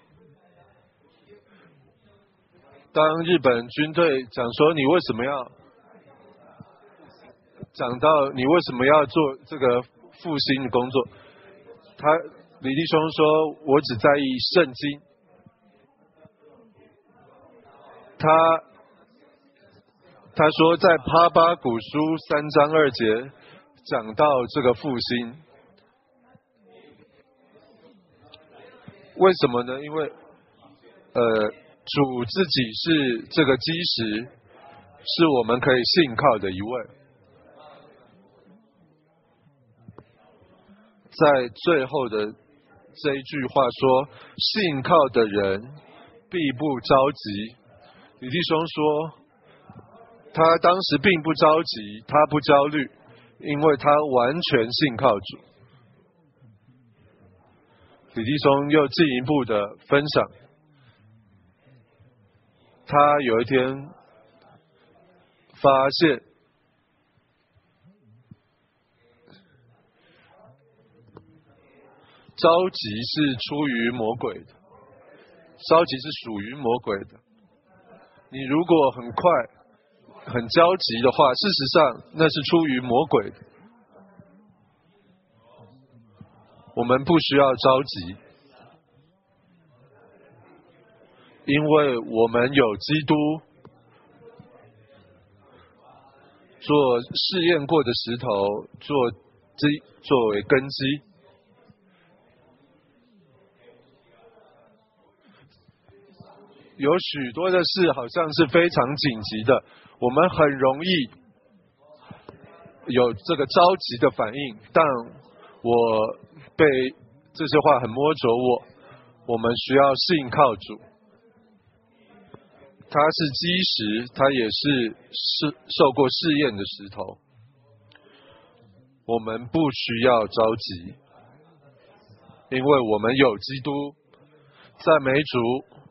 当日本军队讲说你为什么要讲到你为什么要做这个复兴的工作，他李弟兄说我只在意圣经，他他说在哈巴谷书三章二节讲到这个复兴，为什么呢？因为呃主自己是这个基石，是我们可以信靠的一位。在最后的这一句话说，信靠的人必不着急。李弟兄说他当时并不着急，他不焦虑，因为他完全信靠主。李弟兄又进一步的分享，他有一天发现着急是出于魔鬼的，着急是属于魔鬼的。你如果很快很焦急的话，事实上那是出于魔鬼的。我们不需要着急，因为我们有基督做试验过的石头做基作为根基。有许多的事好像是非常紧急的，我们很容易有这个着急的反应，但我被这些话很摸着我，我们需要信靠主，他是基石，他也是是受过试验的石头，我们不需要着急，因为我们有基督，赞美主，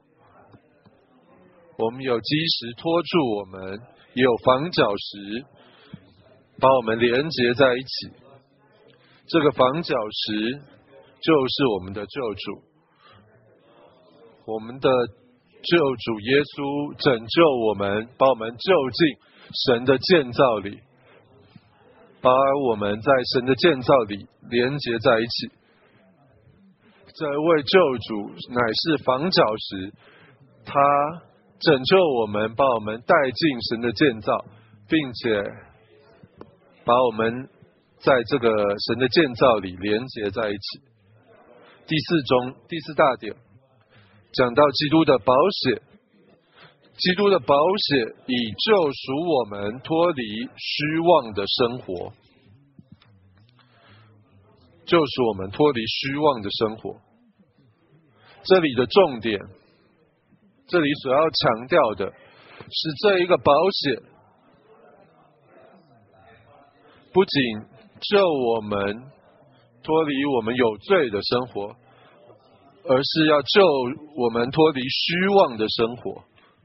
我们有基石托住我们，也有房角石把我们连结在一起。这个房角石就是我们的救主，我们的救主耶稣拯救我们，把我们救进神的建造里，把我们在神的建造里连结在一起。这位救主乃是房角石，他拯救我们，把我们带进神的建造，并且把我们在这个神的建造里连结在一起。第四中第四大点讲到基督的宝血，基督的宝血以救赎我们脱离虚妄的生活，救赎我们脱离虚妄的生活。这里的重点，这里所要强调的使这一个宝血不仅救我们脱离我们有罪的生活，而是要救我们脱离虚妄的生活。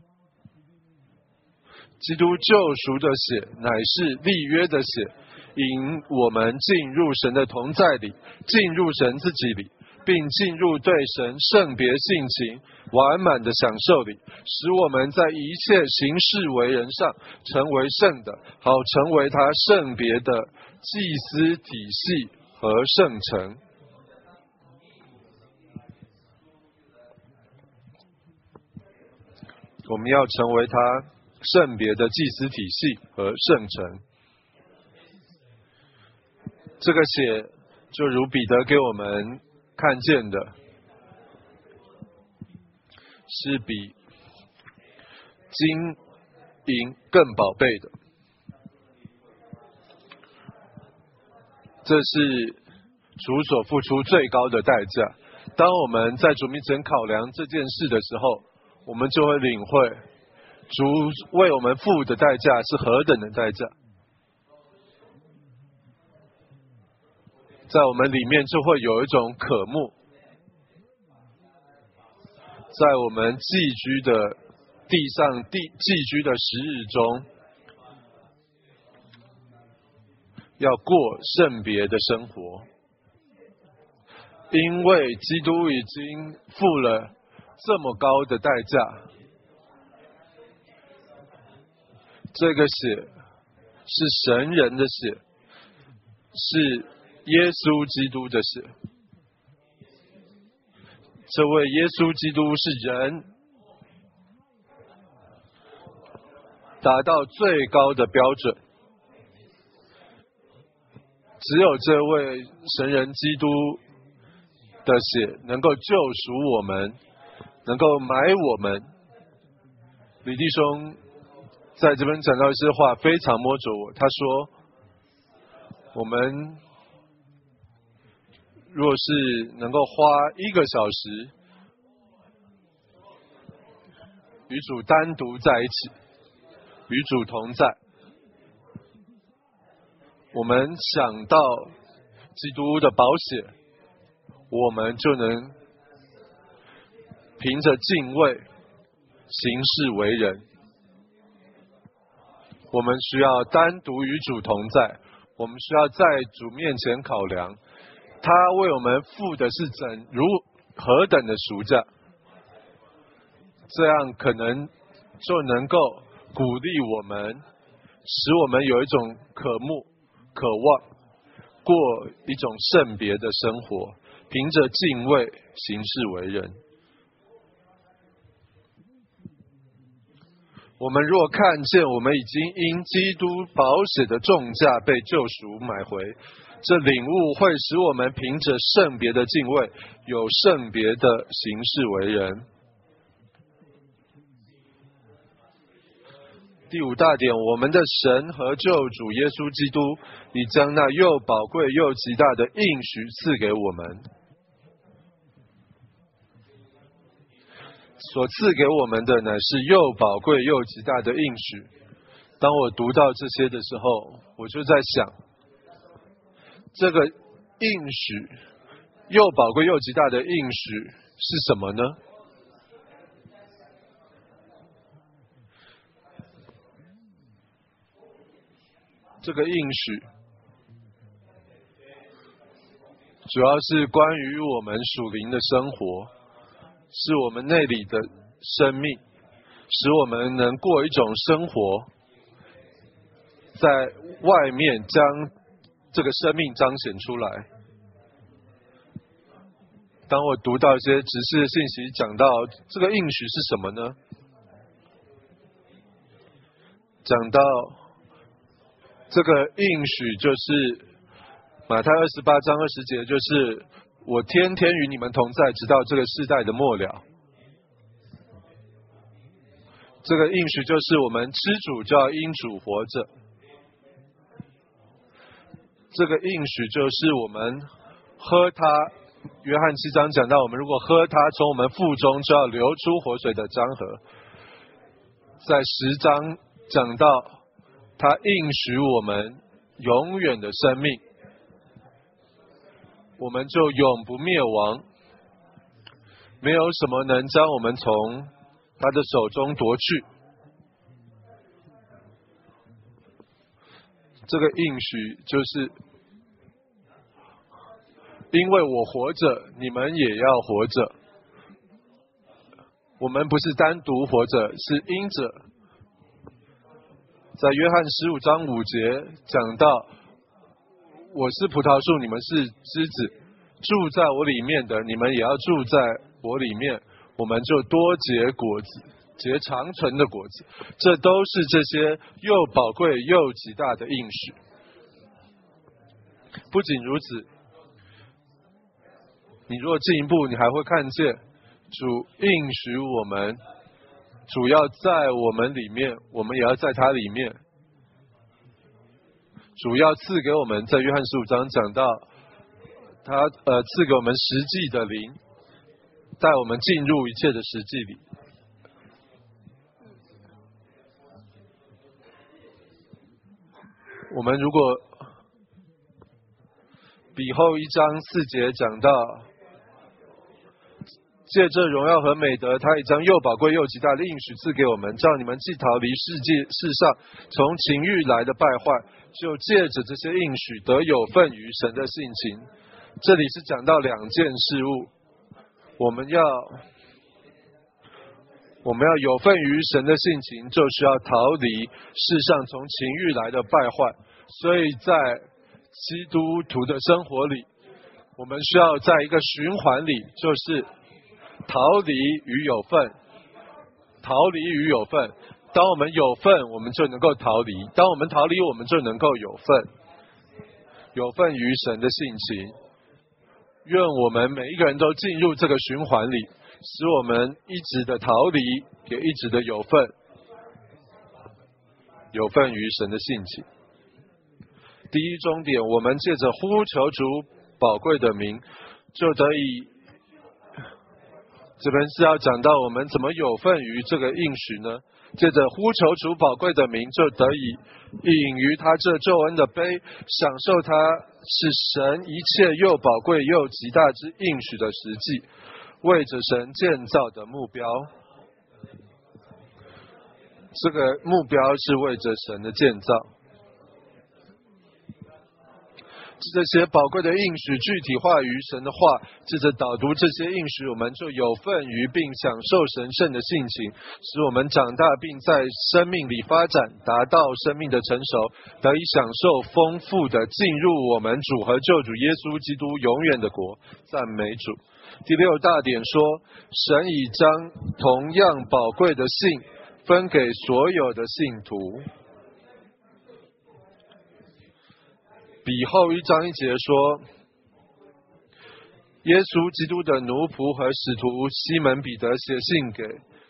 基督救赎的血乃是立约的血，引我们进入神的同在里，进入神自己里，并进入对神圣别性情完满的享受里，使我们在一切行事为人上成为圣的，好成为他圣别的祭司体系和圣城。我们要成为他圣别的祭司体系和圣城。这个血就如彼得给我们看见的，是比金银更宝贝的。这是主所付出最高的代价。当我们在主面前考量这件事的时候，我们就会领会主为我们付的代价是何等的代价。在我们里面就会有一种渴慕，在我们寄居的地上地寄居的时日中，要过圣别的生活，因为基督已经付了这么高的代价。这个血是神人的血，是耶稣基督的血。这位耶稣基督是人达到最高的标准，只有这位神人基督的血能够救赎我们，能够买我们。李弟兄在这边讲到一些话非常摸着我，他说我们若是能够花一个小时与主单独在一起，与主同在，我们想到基督的宝血，我们就能凭着敬畏行事为人。我们需要单独与主同在，我们需要在主面前考量他为我们付的是怎如何等的赎价，这样可能就能够鼓励我们，使我们有一种渴慕渴望过一种圣别的生活，凭着敬畏行事为人。我们若看见我们已经因基督宝血的重价被救赎买回，这领悟会使我们凭着圣别的敬畏，有圣别的行事为人。第五大点，我们的神和救主耶稣基督已将那又宝贵又极大的应许赐给我们。所赐给我们的乃是又宝贵又极大的应许。当我读到这些的时候，我就在想，这个应许又宝贵又极大的应许是什么呢？这个应许主要是关于我们属灵的生活，是我们内里的生命，使我们能过一种生活，在外面将这个生命彰显出来。当我读到一些执事的信息，讲到这个应许是什么呢？讲到这个应许就是马太二十八章二十节，就是我天天与你们同在，直到这个世代的末了。这个应许就是我们吃主就要因主活着。这个应许就是我们喝它，约翰七章讲到，我们如果喝它，从我们腹中就要流出活水的江河。 在十章讲到他应许我们永远的生命，我们就永不灭亡，没有什么能将我们从他的手中夺去。这个应许就是因为我活着，你们也要活着。我们不是单独活着，是因着在约翰十五章五节讲到，我是葡萄树，你们是枝子，住在我里面的，你们也要住在我里面，我们就多结果子，结长存的果子。这都是这些又宝贵又极大的应许。不仅如此，你若进一步，你还会看见主应许我们，主要在我们里面，我们也要在他里面。主要赐给我们，在约翰十五章讲到，他呃赐给我们实际的灵，带我们进入一切的实际里。我们如果比后一章四节讲到，借着荣耀和美德，他已将又宝贵又极大的应许赐给我们，叫你们既逃离世界世上从情欲来的败坏，就借着这些应许得有份于神的性情。这里是讲到两件事物，我们要我们要有份于神的性情，就需要逃离世上从情欲来的败坏。所以在基督徒的生活里，我们需要在一个循环里，就是逃离与有份，逃离与有份。当我们有份，我们就能够逃离；当我们逃离，我们就能够有份，有份于神的性情。愿我们每一个人都进入这个循环里，使我们一直的逃离，也一直的有份，有份于神的性情。第一终点，我们借着呼求主宝贵的名，就得以，这边是要讲到我们怎么有份于这个应许呢？借着呼求主宝贵的名，就得以饮于他这救恩的杯，享受他是神一切又宝贵又极大之应许的实际，为着神建造的目标。这个目标是为着神的建造。这些宝贵的应许具体化于神的话，借着导读这些应许，我们就有份于并享受神圣的性情，使我们长大并在生命里发展，达到生命的成熟，得以享受丰富的进入我们主和救主耶稣基督永远的国。赞美主。第六大点说，神已将同样宝贵的信分给所有的信徒。比后一章一节说，耶稣基督的奴仆和使徒西门彼得写信给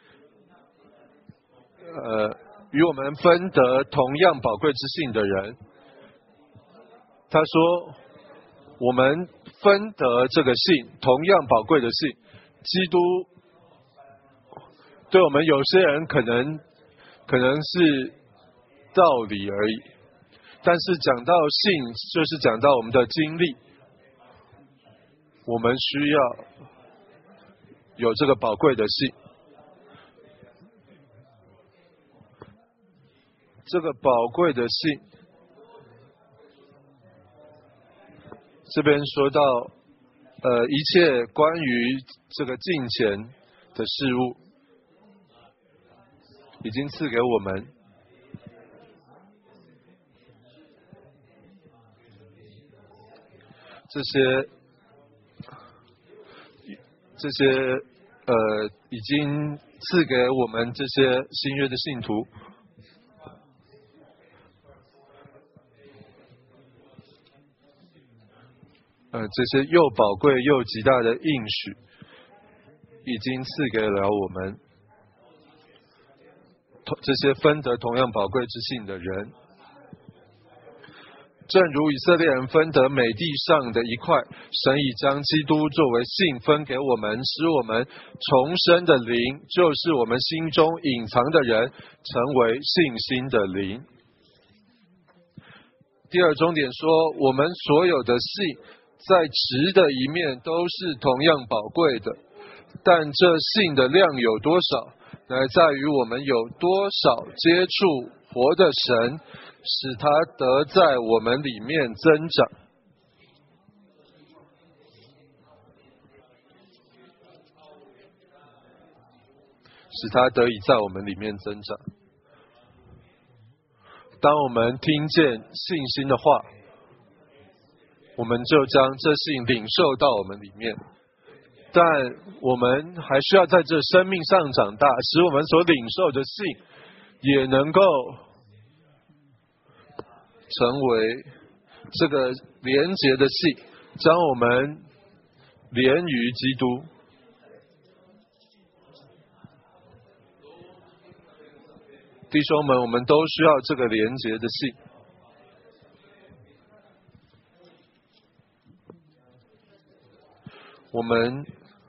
呃与我们分得同样宝贵之信的人。他说，我们分得这个信，同样宝贵的信，基督对我们有些人可能可能是道理而已。但是讲到信，就是讲到我们的经历，我们需要有这个宝贵的信。这个宝贵的信，这边说到，呃，一切关于这个敬虔的事物，已经赐给我们。这些这些呃，已经赐给我们这些新约的信徒，呃，这些又宝贵又极大的应许，已经赐给了我们这些分得同样宝贵之信的人。 正如以色列人分得美地上的一块，神已将基督作为信分给我们，使我们重生的灵，就是我们心中隐藏的人，成为信心的灵。第二重点说，我们所有的信，在值的一面都是同样宝贵的，但这信的量有多少，乃在于我们有多少接触活的神，使他得在我们里面增长。使他得以在我们里面增长。当我们听见信心的话，我们就将这信领受到我们里面。但我们还需要在这生命上长大，使我们所领受的信也能够成为这个连结的信，将我们连于基督。弟兄们，我们都需要这个连结的信。我们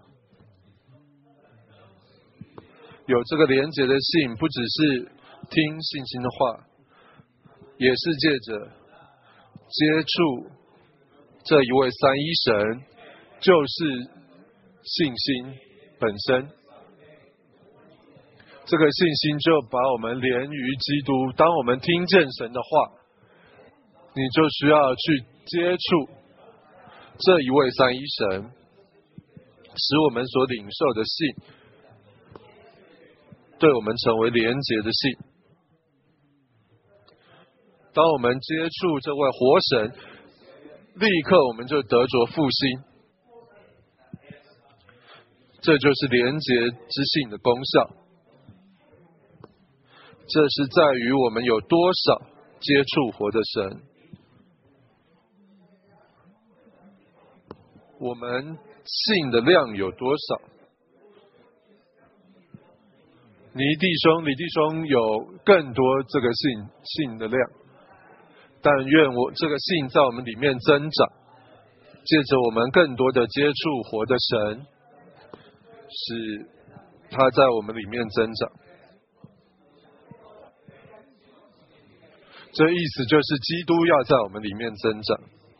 有这个连结的信，不只是听信心的话，也是借着接触这一位三一神，就是信心本身。这个信心就把我们连于基督。当我们听见神的话，你就需要去接触这一位三一神，使我们所领受的信对我们成为连结的信。当我们接触这位活神，立刻我们就得着复兴。这就是连结之信的功效。这是在于我们有多少接触活的神。我们信的量有多少？你弟兄，你弟兄有更多这个信信的量，但愿我这个信在我们里面增长，借着我们更多的接触活的神，使他在我们里面增长。这意思就是基督要在我们里面增长，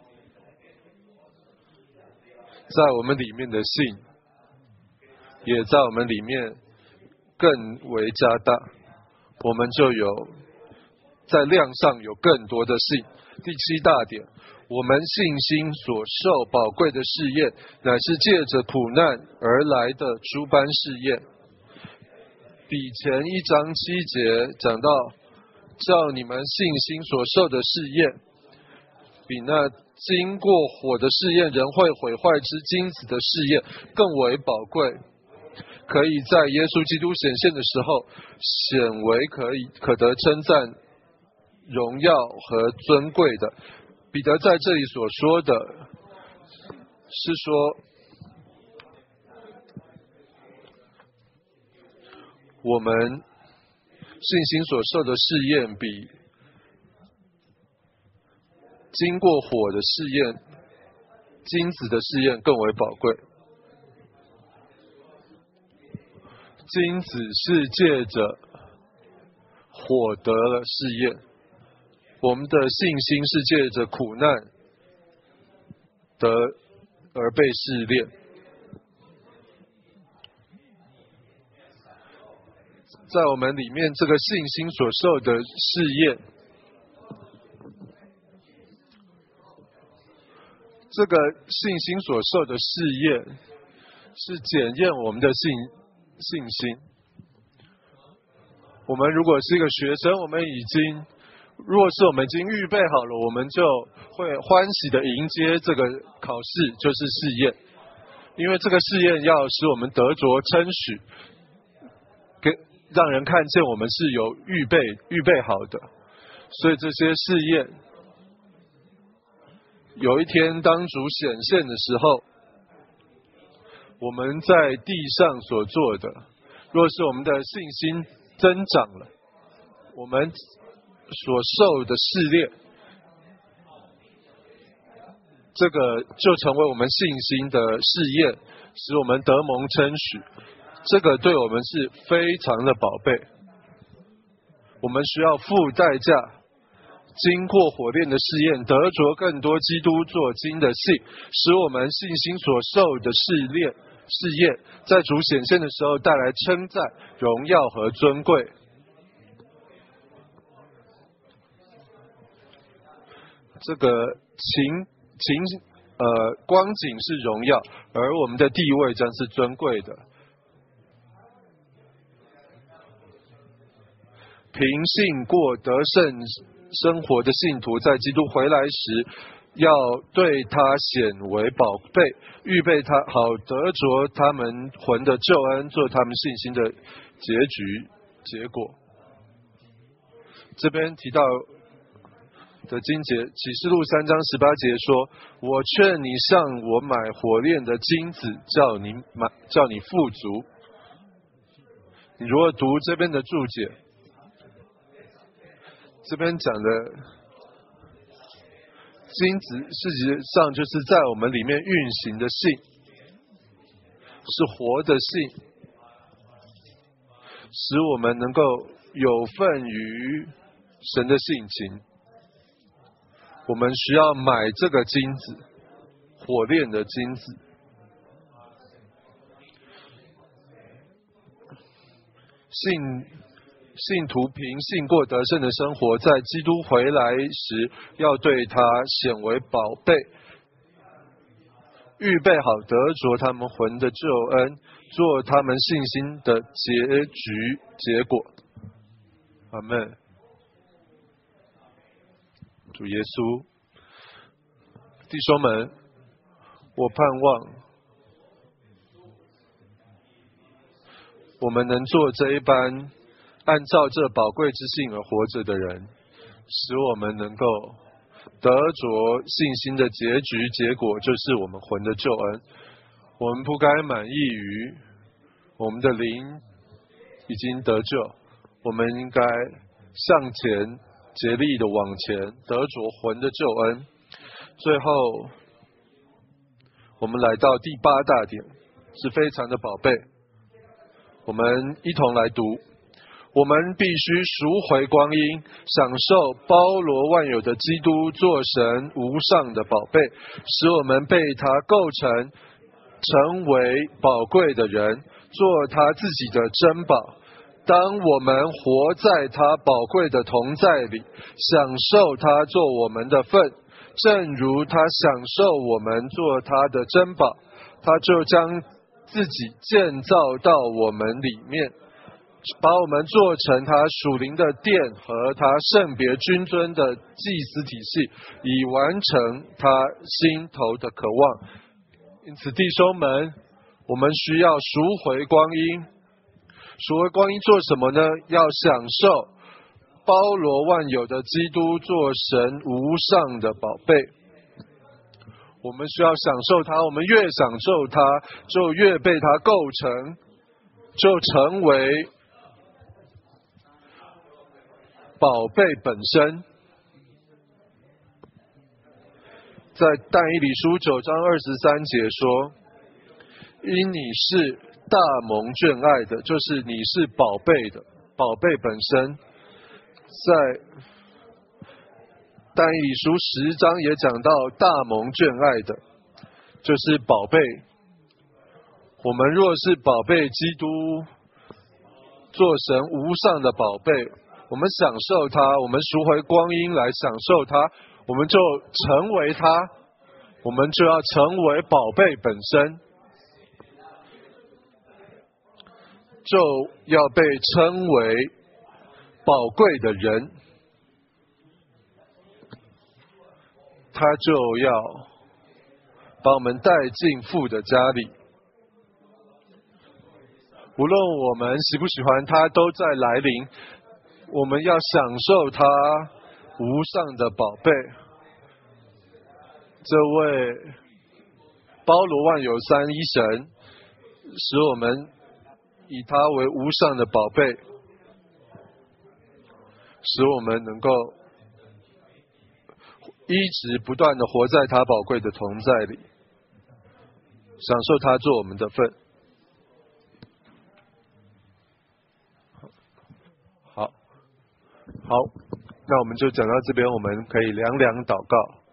在我们里面的信也在我们里面更为加大，我们就有在量上有更多的信。第七大点，我们信心所受宝贵的试验，乃是借着苦难而来的诸般试验。比前一章七节讲到，照你们信心所受的试验，比那经过火的试验仍会毁坏之金子的试验更为宝贵，可以在耶稣基督显现的时候显为可以可得称赞、荣耀和尊贵的。彼得在这里所说的是说，我们信心所受的试验比经过火的试验、金子的试验更为宝贵。金子是借着火得了试验，我们的信心是借着苦难得而被试炼。在我们里面，这个信心所受的试验，这个信心所受的试验，是检验我们的信信心。我们如果是一个学生，我们已经，若是我们已经预备好了，我们就会欢喜的迎接这个考试，就是试验。因为这个试验要使我们得着称许，给让人看见我们是有预备预备好的。所以这些试验，有一天当主显现的时候，我们在地上所做的，若是我们的信心增长了，我们所受的试炼这个就成为我们信心的试验，使我们得蒙称许。这个对我们是非常的宝贝，我们需要付代价，经过火炼的试验，得着更多基督做金的信，使我们信心所受的试炼试验，在主显现的时候带来称赞、荣耀和尊贵。这个情情呃光景是荣耀，而我们的地位将是尊贵的。凭信过得胜生活的信徒，在基督回来时，要对他显为宝贝，预备他好得着他们魂的救恩，做他们信心的结局结果。这边提到的经节，启示录三章十八节说：“我劝你向我买火炼的金子，叫你买，叫你富足。”你如果读这边的注解，这边讲的金子，事实上就是在我们里面运行的信，是活的信，使我们能够有份于神的性情。我们需要买这个金子，火炼的金子。信信徒凭信过得胜的生活，在基督回来时，要对他显为宝贝，预备好得着他们魂的救恩，做他们信心的结局结果。阿们。主耶稣，弟兄们，我盼望我们能做这一般按照这宝贵之信而活着的人，使我们能够得着信心的结局结果，就是我们魂的救恩。我们不该满意于我们的灵已经得救，我们应该向前竭力的往前，得着魂的救恩。最后，我们来到第八大点，是非常的宝贝。我们一同来读。我们必须赎回光阴，享受包罗万有的基督做神无上的宝贝，使我们被他构成，成为宝贵的人，做他自己的珍宝。当我们活在他宝贵的同在里，享受他做我们的份，正如他享受我们做他的珍宝，他就将自己建造到我们里面，把我们做成他属灵的殿和他圣别君尊的祭司体系，以完成他心头的渴望。因此弟兄们，我们需要赎回光阴。赎回光阴做什么呢？要享受包罗万有的基督做神无上的宝贝。我们需要享受它，我们越享受它，就越被它构成，就成为宝贝本身。在但以理书九章二十三节说：因你是大蒙眷爱的，就是你是宝贝的，宝贝本身。在但以理书十章也讲到大蒙眷爱的，就是宝贝。我们若是宝贝基督，做神无上的宝贝，我们享受它，我们赎回光阴来享受它，我们就成为它，我们就要成为宝贝本身，就要被称为宝贵的人，他就要把我们带进父的家里。无论我们喜不喜欢他，都在来临。我们要享受他无上的宝贝。这位包罗万有三一神，使我们以他为无上的宝贝，使我们能够一直不断的活在他宝贵的同在里，享受他做我们的份。好，好，那我们就讲到这边，我们可以两两祷告。